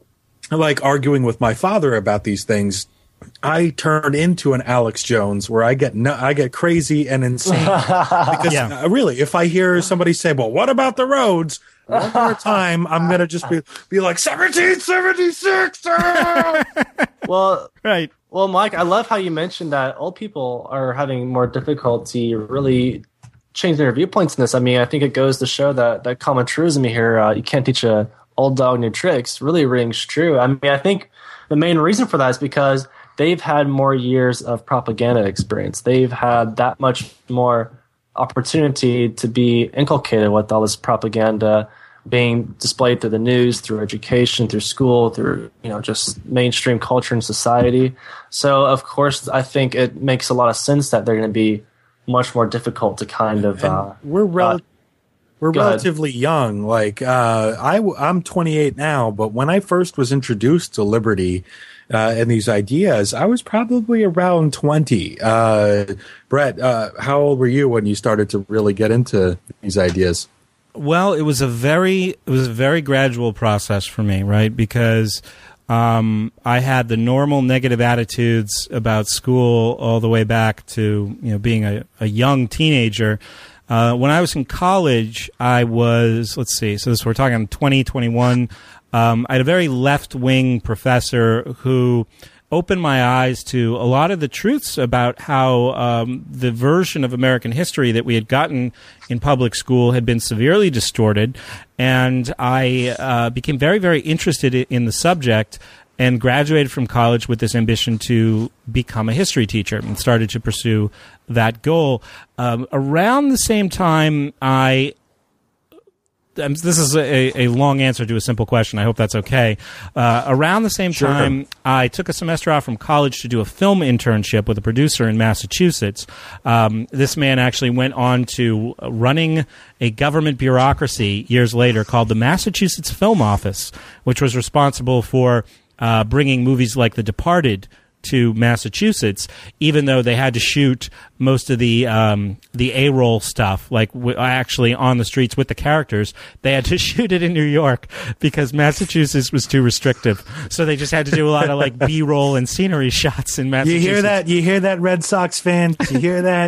like arguing with my father about these things, I turn into an Alex Jones where I get no, I get crazy and insane. Because Yeah. uh, really, if I hear somebody say, "Well, what about the roads?" One more time, I'm gonna just be be like seventeen seventy-six. Well, Right. well, Mike, I love how you mentioned that old people are having more difficulty really changing their viewpoints in this. I mean, I think it goes to show that that common truism here, uh, you can't teach a old dog new tricks, really rings true. I mean, I think the main reason for that is because they've had more years of propaganda experience. They've had that much more opportunity to be inculcated with all this propaganda being displayed through the news, through education, through school, through, you know, just mainstream culture and society. So, of course, I think it makes a lot of sense that they're going to be much more difficult to kind of. Uh, we're rel- uh, we're go ahead. relatively young. Like uh, I, w- I'm twenty-eight now, but when I first was introduced to liberty uh, and these ideas, I was probably around twenty. Uh, Brett, uh, how old were you when you started to really get into these ideas? Well, it was a very it was a very gradual process for me, right? Because um, I had the normal negative attitudes about school all the way back to, you know, being a, a young teenager. Uh, when I was in college, I was, let's see, so this we're talking twenty, twenty-one. Um, I had a very left-wing professor who opened my eyes to a lot of the truths about how um, the version of American history that we had gotten in public school had been severely distorted. And I uh, became very, very interested in the subject and graduated from college with this ambition to become a history teacher and started to pursue that goal. Um, around the same time, I Um, this is a, a long answer to a simple question. I hope that's okay. Uh, around the same Sure. time, I took a semester off from college to do a film internship with a producer in Massachusetts. Um, this man actually went on to running a government bureaucracy years later called the Massachusetts Film Office, which was responsible for uh, bringing movies like The Departed to Massachusetts, even though they had to shoot most of the um, the A-roll stuff, like w- actually on the streets with the characters. They had to shoot it in New York because Massachusetts was too restrictive. So they just had to do a lot of like B-roll and scenery shots in You Massachusetts. hear that? You hear that, Red Sox fan? You hear that?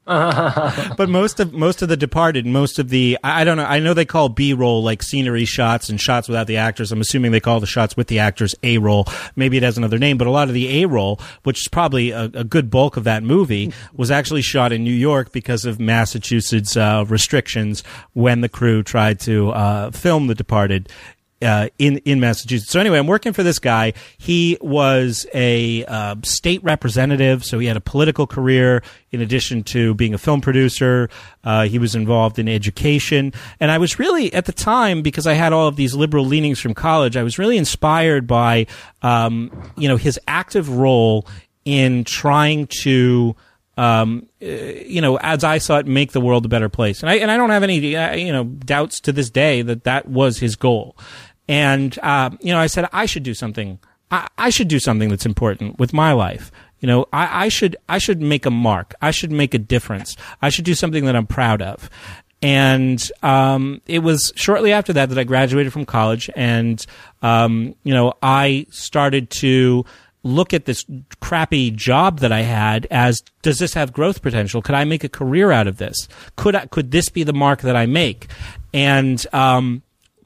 But most of most of the Departed, most of the I don't know. I know they call B-roll like scenery shots and shots without the actors. I'm assuming they call the shots with the actors A-roll. Maybe it has another name, but a lot of the A-roll, which is probably a, a good bulk of that movie, was actually shot in New York because of Massachusetts uh, restrictions when the crew tried to uh, film The Departed. Uh, in, in Massachusetts. So anyway, I'm working for this guy. He was a uh, state representative, so he had a political career in addition to being a film producer. Uh, he was involved in education. And I was really, at the time, because I had all of these liberal leanings from college, I was really inspired by, um, you know, his active role in trying to Um, you know, as I saw it, make the world a better place. And I, and I don't have any, uh, you know, doubts to this day that that was his goal. And, uh, you know, I said, I should do something. I, I should do something that's important with my life. You know, I, I should, I should make a mark. I should make a difference. I should do something that I'm proud of. And, um, it was shortly after that that I graduated from college. And, um, you know, I started to look at this crappy job that I had as, does this have growth potential? Could I make a career out of this? Could I, could this be the mark that I make? And, um,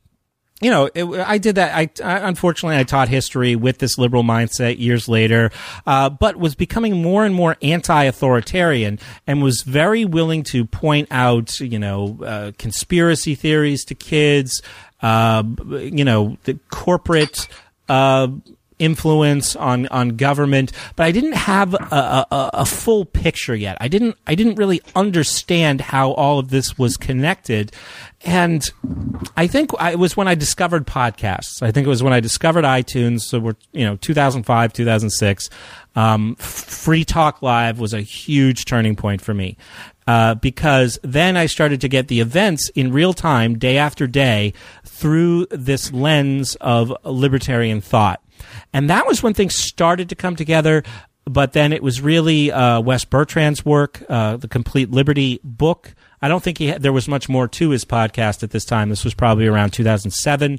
you know, it, I did that. I, I unfortunately I taught history with this liberal mindset years later, uh, but was becoming more and more anti-authoritarian and was very willing to point out, you know, uh, conspiracy theories to kids, uh, you know, the corporate, uh, influence on, on government, but I didn't have a, a, a full picture yet. I didn't, I didn't really understand how all of this was connected. And I think I, it was when I discovered podcasts. I think it was when I discovered iTunes. So we're, you know, two thousand five, two thousand six. Um, Free Talk Live was a huge turning point for me. Uh, because then I started to get the events in real time, day after day, through this lens of libertarian thought. And that was when things started to come together. But then it was really uh, Wes Bertrand's work, uh, the Complete Liberty book. I don't think he had, there was much more to his podcast at this time. This was probably around two thousand seven,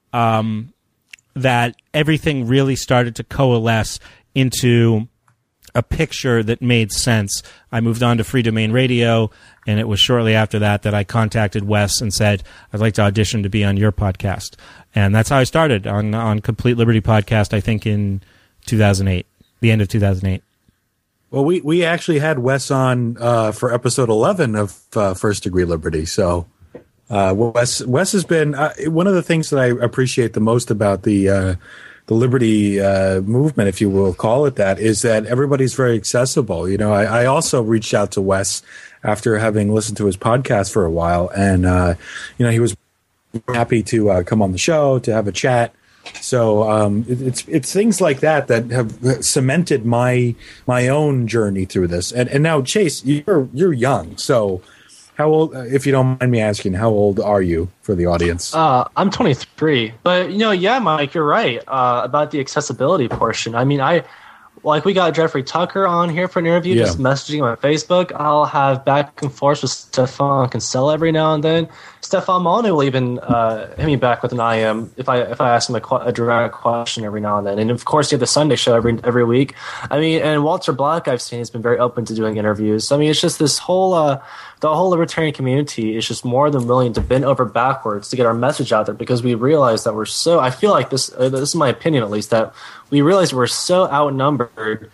um, that everything really started to coalesce into a picture that made sense. I moved on to Free Domain Radio, and it was shortly after that that I contacted Wes and said, I'd like to audition to be on your podcast. And that's how I started on, on Complete Liberty Podcast, I think in two thousand eight, the end of two thousand eight. Well, we, we actually had Wes on uh, for episode eleven of uh, First Degree Liberty. So uh, Wes, Wes has been uh, one of the things that I appreciate the most about the uh, the Liberty uh, movement, if you will call it that, is that everybody's very accessible. You know, I, I also reached out to Wes after having listened to his podcast for a while, and uh, you know, he was happy to uh, come on the show to have a chat. So um, it, it's it's things like that that have cemented my my own journey through this. And and now, Chase, you're you're young, so. How old, if you don't mind me asking, how old are you for the audience? Uh, I'm twenty-three. But, you know, yeah, Mike, you're right uh, about the accessibility portion. I mean, I like we got Jeffrey Tucker on here for an interview, yeah. just messaging him on Facebook. I'll have back and forth with Stefan Kinsella every now and then. Stefan Molyneux will even uh, hit me back with an I M if I if I ask him a, qu- a direct question every now and then. And, of course, you have the Sunday show every every week. I mean, and Walter Black, I've seen, has been very open to doing interviews. I mean, it's just this whole uh, – the whole libertarian community is just more than willing to bend over backwards to get our message out there because we realize that we're so – I feel like this uh, – this is my opinion at least, that we realize we're so outnumbered,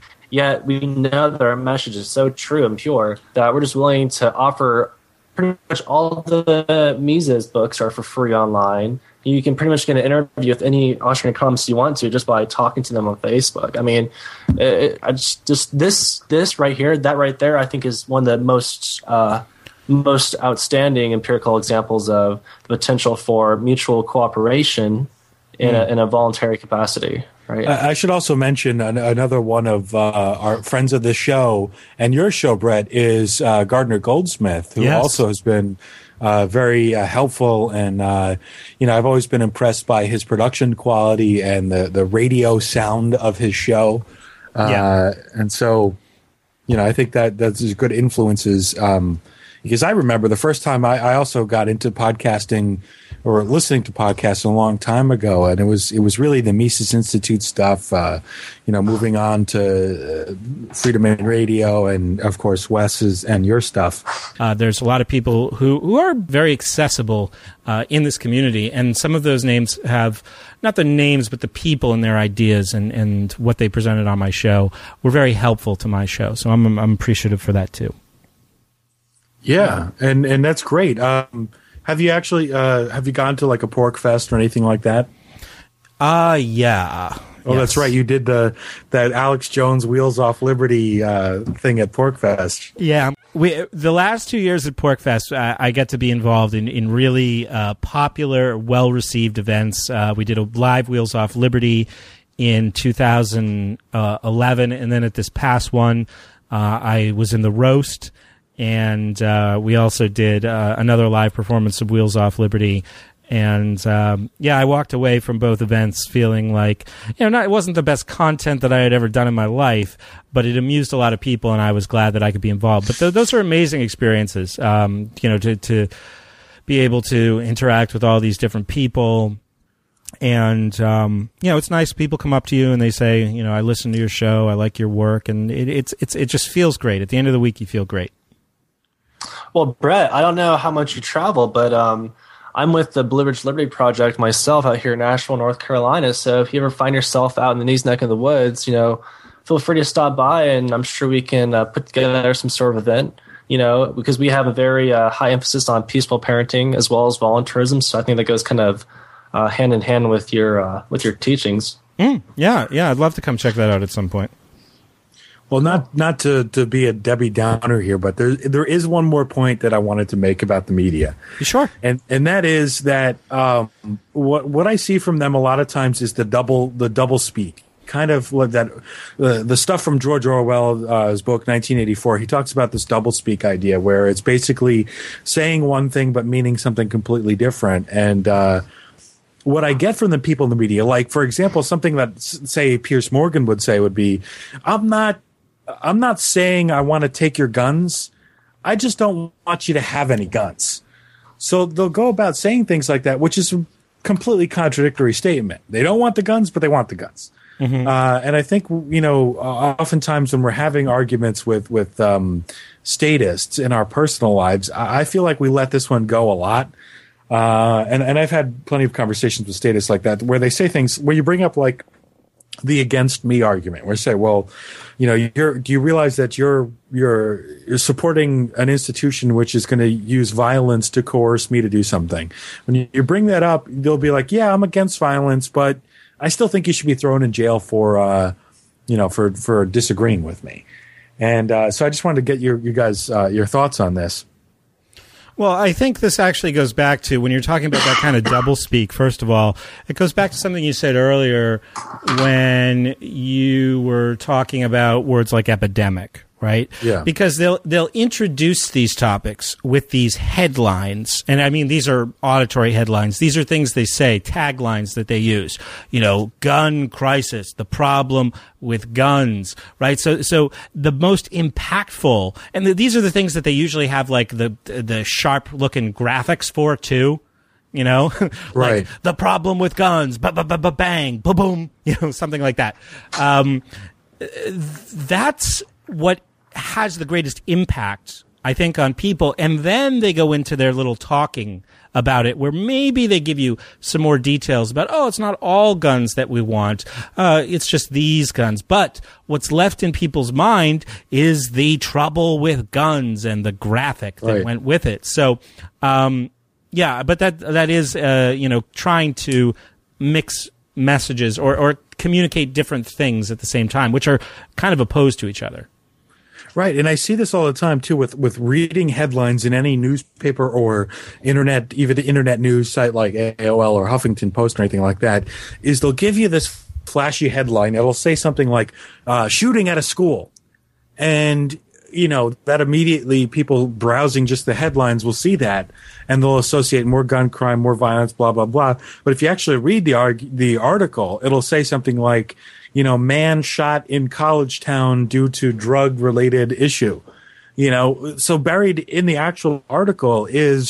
yet we know that our message is so true and pure that we're just willing to offer pretty much all the Mises books are for free online. You can pretty much get an interview with any Austrian economist you want to just by talking to them on Facebook. I mean, it, I just, just this this right here, that right there, I think is one of the most uh, most outstanding empirical examples of the potential for mutual cooperation in, mm. a, in a voluntary capacity. Right. I should also mention an, another one of uh, our friends of the show and your show, Brett, is uh, Gardner Goldsmith, who yes. also has been uh, very uh, helpful. And, uh, you know, I've always been impressed by his production quality and the, the radio sound of his show. Uh, yeah. And so, you know, I think that that's good influences um, because I remember the first time I, I also got into podcasting or listening to podcasts a long time ago, and it was it was really the Mises Institute stuff. Uh, you know, moving on to uh, Freedom in Radio, and of course Wes's and your stuff. Uh, there's a lot of people who who are very accessible uh, in this community, and some of those names have not the names, but the people and their ideas and, and what they presented on my show were very helpful to my show. So I'm I'm appreciative for that too. Yeah, and and that's great. Um, have you actually uh, have you gone to like a pork fest or anything like that? Uh yeah. Oh, yes. That's right. You did the that Alex Jones Wheels Off Liberty uh, thing at PorkFest. Yeah, we the last two years at PorkFest, I, I get to be involved in in really uh, popular, well received events. Uh, we did a live Wheels Off Liberty in two thousand eleven, and then at this past one, uh, I was in the roast. And uh, we also did uh, another live performance of Wheels Off Liberty. And, um, yeah, I walked away from both events feeling like, you know, not, it wasn't the best content that I had ever done in my life, but it amused a lot of people, and I was glad that I could be involved. But th- those are amazing experiences, um, you know, to, to be able to interact with all these different people. And, um, you know, it's nice. People come up to you and they say, you know, I listen to your show. I like your work. And it, it's, it's, it just feels great. At the end of the week, you feel great. Well, Brett, I don't know how much you travel, but um, I'm with the Blue Ridge Liberty Project myself out here in Nashville, North Carolina. So if you ever find yourself out in the knees neck of the woods, you know, feel free to stop by, and I'm sure we can uh, put together some sort of event, you know, because we have a very uh, high emphasis on peaceful parenting as well as volunteerism. So I think that goes kind of uh, hand in hand with your uh, with your teachings. Mm, yeah, yeah, I'd love to come check that out at some point. Well, not not to, to be a Debbie Downer here, but there there is one more point that I wanted to make about the media. Sure, and and that is that um, what what I see from them a lot of times is the double the double speak, kind of like that uh, the stuff from George Orwell's uh, book nineteen eighty-four. He talks about this double speak idea, where it's basically saying one thing but meaning something completely different. And uh, what I get from the people in the media, like for example, something that say Piers Morgan would say would be, "I'm not." I'm not saying I want to take your guns. I just don't want you to have any guns." So they'll go about saying things like that, which is a completely contradictory statement. They don't want the guns, but they want the guns. Mm-hmm. Uh, and I think, you know, uh, oftentimes when we're having arguments with, with um, statists in our personal lives, I, I feel like we let this one go a lot. Uh, and, and I've had plenty of conversations with statists like that, where they say things where you bring up like the against me argument, where you say, well, you know, you're, do you realize that you're, you're, you're supporting an institution which is going to use violence to coerce me to do something? When you, you bring that up, they'll be like, yeah, I'm against violence, but I still think you should be thrown in jail for, uh, you know, for, for disagreeing with me. And, uh, so I just wanted to get your, you guys, uh, your thoughts on this. Well, I think this actually goes back to when you're talking about that kind of double speak. First of all, it goes back to something you said earlier when you were talking about words like epidemic, right? Yeah. Because they'll they'll introduce these topics with these headlines, and I mean these are auditory headlines. These are things they say, taglines that they use. You know, gun crisis, the problem with guns, right? So, so the most impactful, and the, these are the things that they usually have like the the sharp looking graphics for too. You know, right? Like the problem with guns, ba ba ba ba bang, boom boom, you know, something like that. Um, that's what has the greatest impact, I think, on people. And then they go into their little talking about it, where maybe they give you some more details about, oh, it's not all guns that we want. Uh, it's just these guns. But what's left in people's mind is the trouble with guns and the graphic that right. went with it. So, um, yeah, but that, that is, uh, you know, trying to mix messages or, or communicate different things at the same time, which are kind of opposed to each other. Right, and I see this all the time too with, with reading headlines in any newspaper or internet, even the internet news site like A O L or Huffington Post or anything like that, is they'll give you this flashy headline. It'll say something like uh, "shooting at a school," and you know that immediately people browsing just the headlines will see that, and they'll associate more gun crime, more violence, blah blah blah. But if you actually read the arg- the article, it'll say something like, you know, man shot in college town due to drug related issue. You know, so buried in the actual article is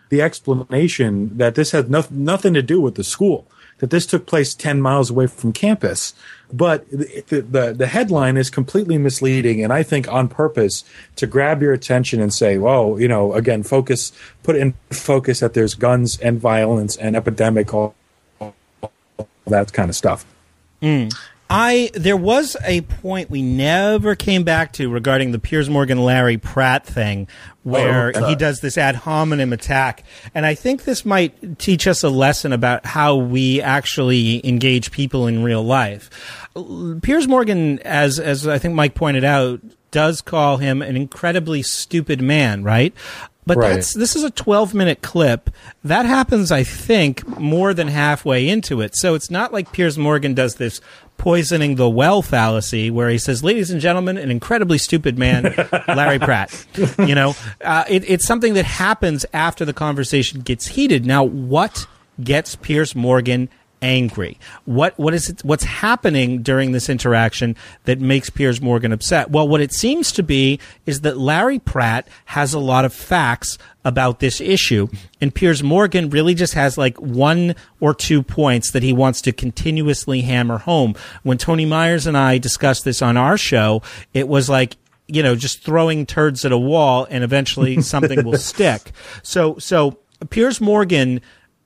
the explanation that this had no, nothing to do with the school, that this took place ten miles away from campus. But the, the, the headline is completely misleading, and I think on purpose to grab your attention and say, well, you know, again, focus, put in focus that there's guns and violence and epidemic, all, all that kind of stuff. Mm. I there was a point we never came back to regarding the Piers Morgan Larry Pratt thing, where oh, he does this ad hominem attack, and I think this might teach us a lesson about how we actually engage people in real life. Piers Morgan, as as I think Mike pointed out, does call him an incredibly stupid man, right? But right. that's this is a twelve-minute clip. That happens, I think, more than halfway into it. So it's not like Piers Morgan does this poisoning the well fallacy where he says, ladies and gentlemen, an incredibly stupid man, Larry Pratt. You know, uh, it, it's something that happens after the conversation gets heated. Now, what gets Piers Morgan angry? What what is it, what's happening during this interaction that makes Piers Morgan upset? Well, what it seems to be is that Larry Pratt has a lot of facts about this issue, and Piers Morgan really just has like one or two points that he wants to continuously hammer home. When Tony Myers and I discussed this on our show, it was like, you know, just throwing turds at a wall and eventually something will stick. So so Piers Morgan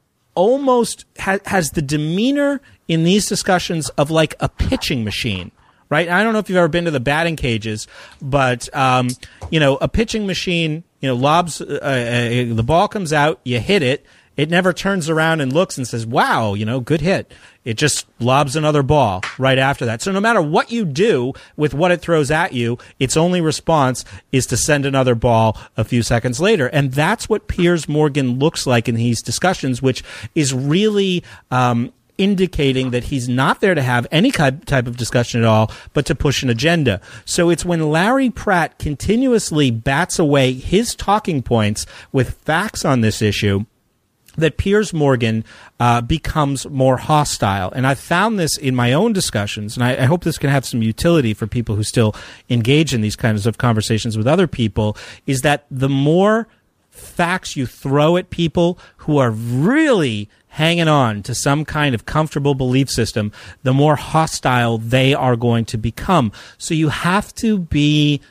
almost ha- has the demeanor in these discussions of like a pitching machine, right? I don't know if you've ever been to the batting cages, but, um, you know, a pitching machine, you know, lobs, uh, uh, the ball comes out, you hit it, it never turns around and looks and says, wow, you know, good hit. It just lobs another ball right after that. So no matter what you do with what it throws at you, its only response is to send another ball a few seconds later. And that's what Piers Morgan looks like in these discussions, which is really um, indicating that he's not there to have any type of discussion at all, but to push an agenda. So it's when Larry Pratt continuously bats away his talking points with facts on this issue that Piers Morgan uh, becomes more hostile. And I've found this in my own discussions, and I, I hope this can have some utility for people who still engage in these kinds of conversations with other people, is that the more facts you throw at people who are really hanging on to some kind of comfortable belief system, the more hostile they are going to become. So you have to be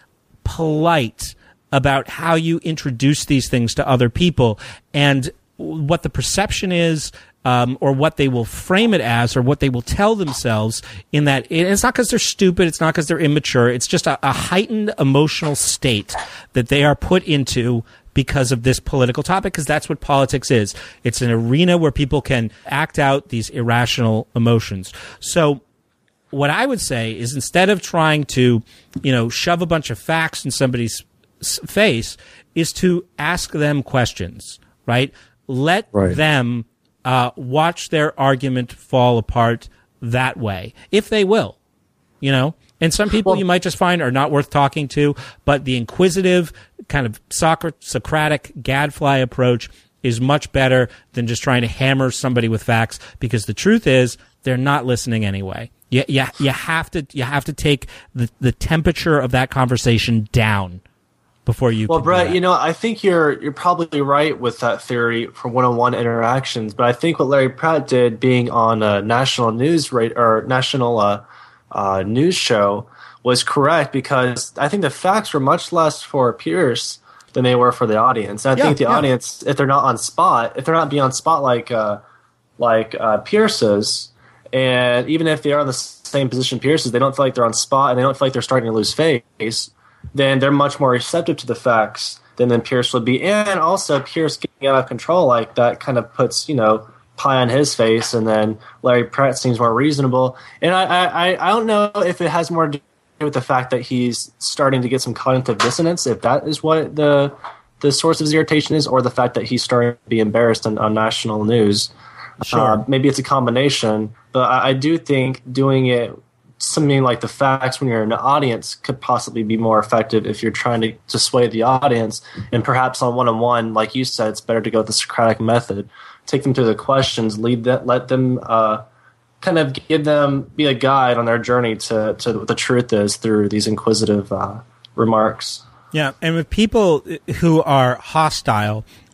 polite about how you introduce these things to other people, and what the perception is, um, or what they will frame it as, or what they will tell themselves in that. It's not because they're stupid. It's not because they're immature. It's just a, a heightened emotional state that they are put into because of this political topic, because that's what politics is. It's an arena where people can act out these irrational emotions. So what I would say is, instead of trying to, you know, shove a bunch of facts in somebody's face, is to ask them questions, right? Let right. them uh, watch their argument fall apart that way, if they will, you know. And some people well, you might just find are not worth talking to, but the inquisitive kind of Socratic gadfly approach is much better than just trying to hammer somebody with facts, because the truth is they're not listening anyway. You, you, you have to you have to take the, the temperature of that conversation down before you. Well, Brett, you know, I think you're you're probably right with that theory for one-on-one interactions, but I think what Larry Pratt did, being on a national news rate or national uh, uh, news show, was correct, because I think the facts were much less for Piers than they were for the audience. And I yeah, think the yeah. audience, if they're not on spot, if they're not being on spot like uh, like uh, Piers is, and even if they are in the same position Piers is, they don't feel like they're on spot and they don't feel like they're starting to lose face, then they're much more receptive to the facts than then Piers would be. And also, Piers getting out of control like that kind of puts, you know, pie on his face, and then Larry Pratt seems more reasonable. And I, I, I don't know if it has more to do with the fact that he's starting to get some cognitive dissonance, if that is what the the source of his irritation is, or the fact that he's starting to be embarrassed on, on national news. Sure. Uh, maybe it's a combination, but I, I do think doing it something like the facts when you're in an audience could possibly be more effective if you're trying to, to sway the audience. And perhaps on one-on-one, like you said, it's better to go with the Socratic method. Take them through the questions, lead that, let them uh, kind of give them, be a guide on their journey to, to what the truth is through these inquisitive uh, remarks. Yeah, and with people who are hostile,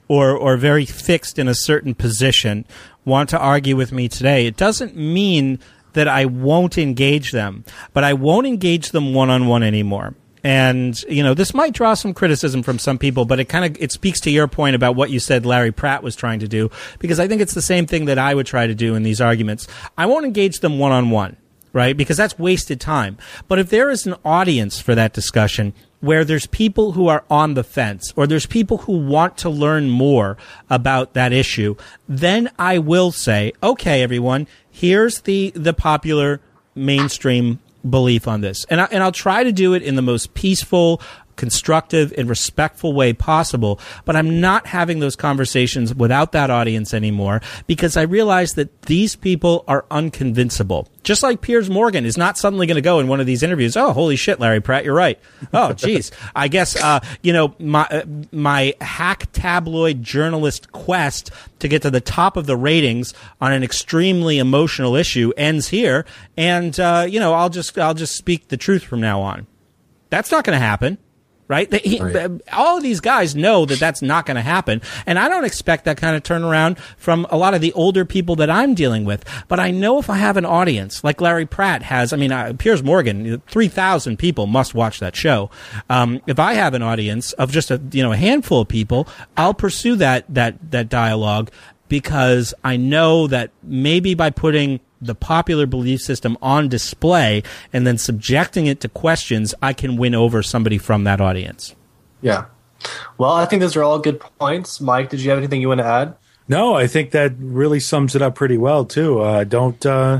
or or very fixed in a certain position want to argue with me today, it doesn't mean that I won't engage them, but I won't engage them one-on-one anymore. And, you know, this might draw some criticism from some people, but it kind of, it speaks to your point about what you said Larry Pratt was trying to do, because I think it's the same thing that I would try to do in these arguments. I won't engage them one-on-one, right? Because that's wasted time. But if there is an audience for that discussion where there's people who are on the fence, or there's people who want to learn more about that issue, then I will say, okay, everyone, here's the, the popular mainstream belief on this. And, I, and I'll try to do it in the most peaceful, constructive, and respectful way possible. But I'm not having those conversations without that audience anymore, because I realize that these people are unconvincible. Just like Piers Morgan is not suddenly going to go in one of these interviews, oh, holy shit, Larry Pratt, you're right. Oh, geez. I guess, uh, you know, my, uh, my hack tabloid journalist quest to get to the top of the ratings on an extremely emotional issue ends here. And, uh, you know, I'll just, I'll just speak the truth from now on. That's not going to happen. Right? They, he, right. All of these guys know that that's not going to happen. And I don't expect that kind of turnaround from a lot of the older people that I'm dealing with. But I know if I have an audience like Larry Pratt has, I mean, uh, Piers Morgan, three thousand people must watch that show. Um, if I have an audience of just a, you know, a handful of people, I'll pursue that, that, that dialogue, because I know that maybe by putting the popular belief system on display and then subjecting it to questions, I can win over somebody from that audience. Yeah. Well, I think those are all good points. Mike, did you have anything you want to add? No, I think that really sums it up pretty well, too. Uh, don't, uh,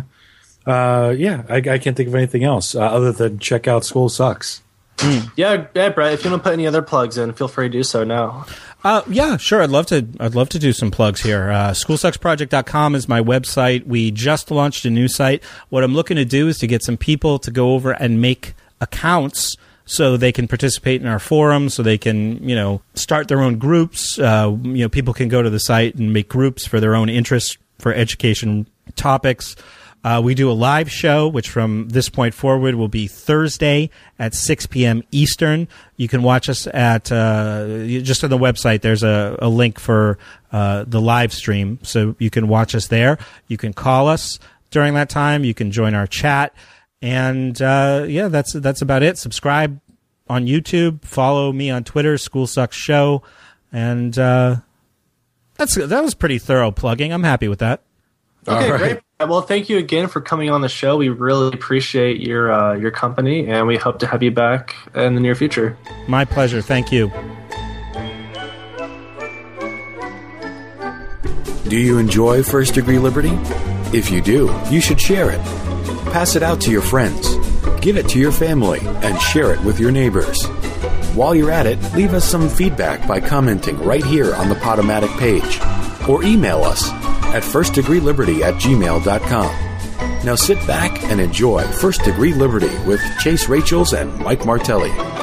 uh, yeah, I, I can't think of anything else uh, other than check out School Sucks. Mm. Yeah, yeah, Brett, if you want to put any other plugs in, feel free to do so now. Uh, yeah, sure. I'd love to. I'd love to do some plugs here. Uh, school sucks project dot com is my website. We just launched a new site. What I'm looking to do is to get some people to go over and make accounts so they can participate in our forum, so they can, you know, start their own groups. Uh, you know, people can go to the site and make groups for their own interests for education topics. Uh, we do a live show, which from this point forward will be Thursday at six p.m. Eastern. You can watch us at, uh, just on the website, there's a, a link for uh, the live stream, so you can watch us there. You can call us during that time. You can join our chat. And, uh, yeah, that's that's about it. Subscribe on YouTube. Follow me on Twitter, School Sucks Show. And uh, that's that was pretty thorough plugging. I'm happy with that. Okay, right. Great. Well, thank you again for coming on the show. We really appreciate your uh, your company, and we hope to have you back in the near future. My pleasure. Thank you. Do you enjoy First Degree Liberty? If you do, you should share it. Pass it out to your friends. Give it to your family, and share it with your neighbors. While you're at it, leave us some feedback by commenting right here on the Podomatic page, or email us at first degree liberty at gmail dot com. Now sit back and enjoy First Degree Liberty with Chase Rachels and Mike Martelli.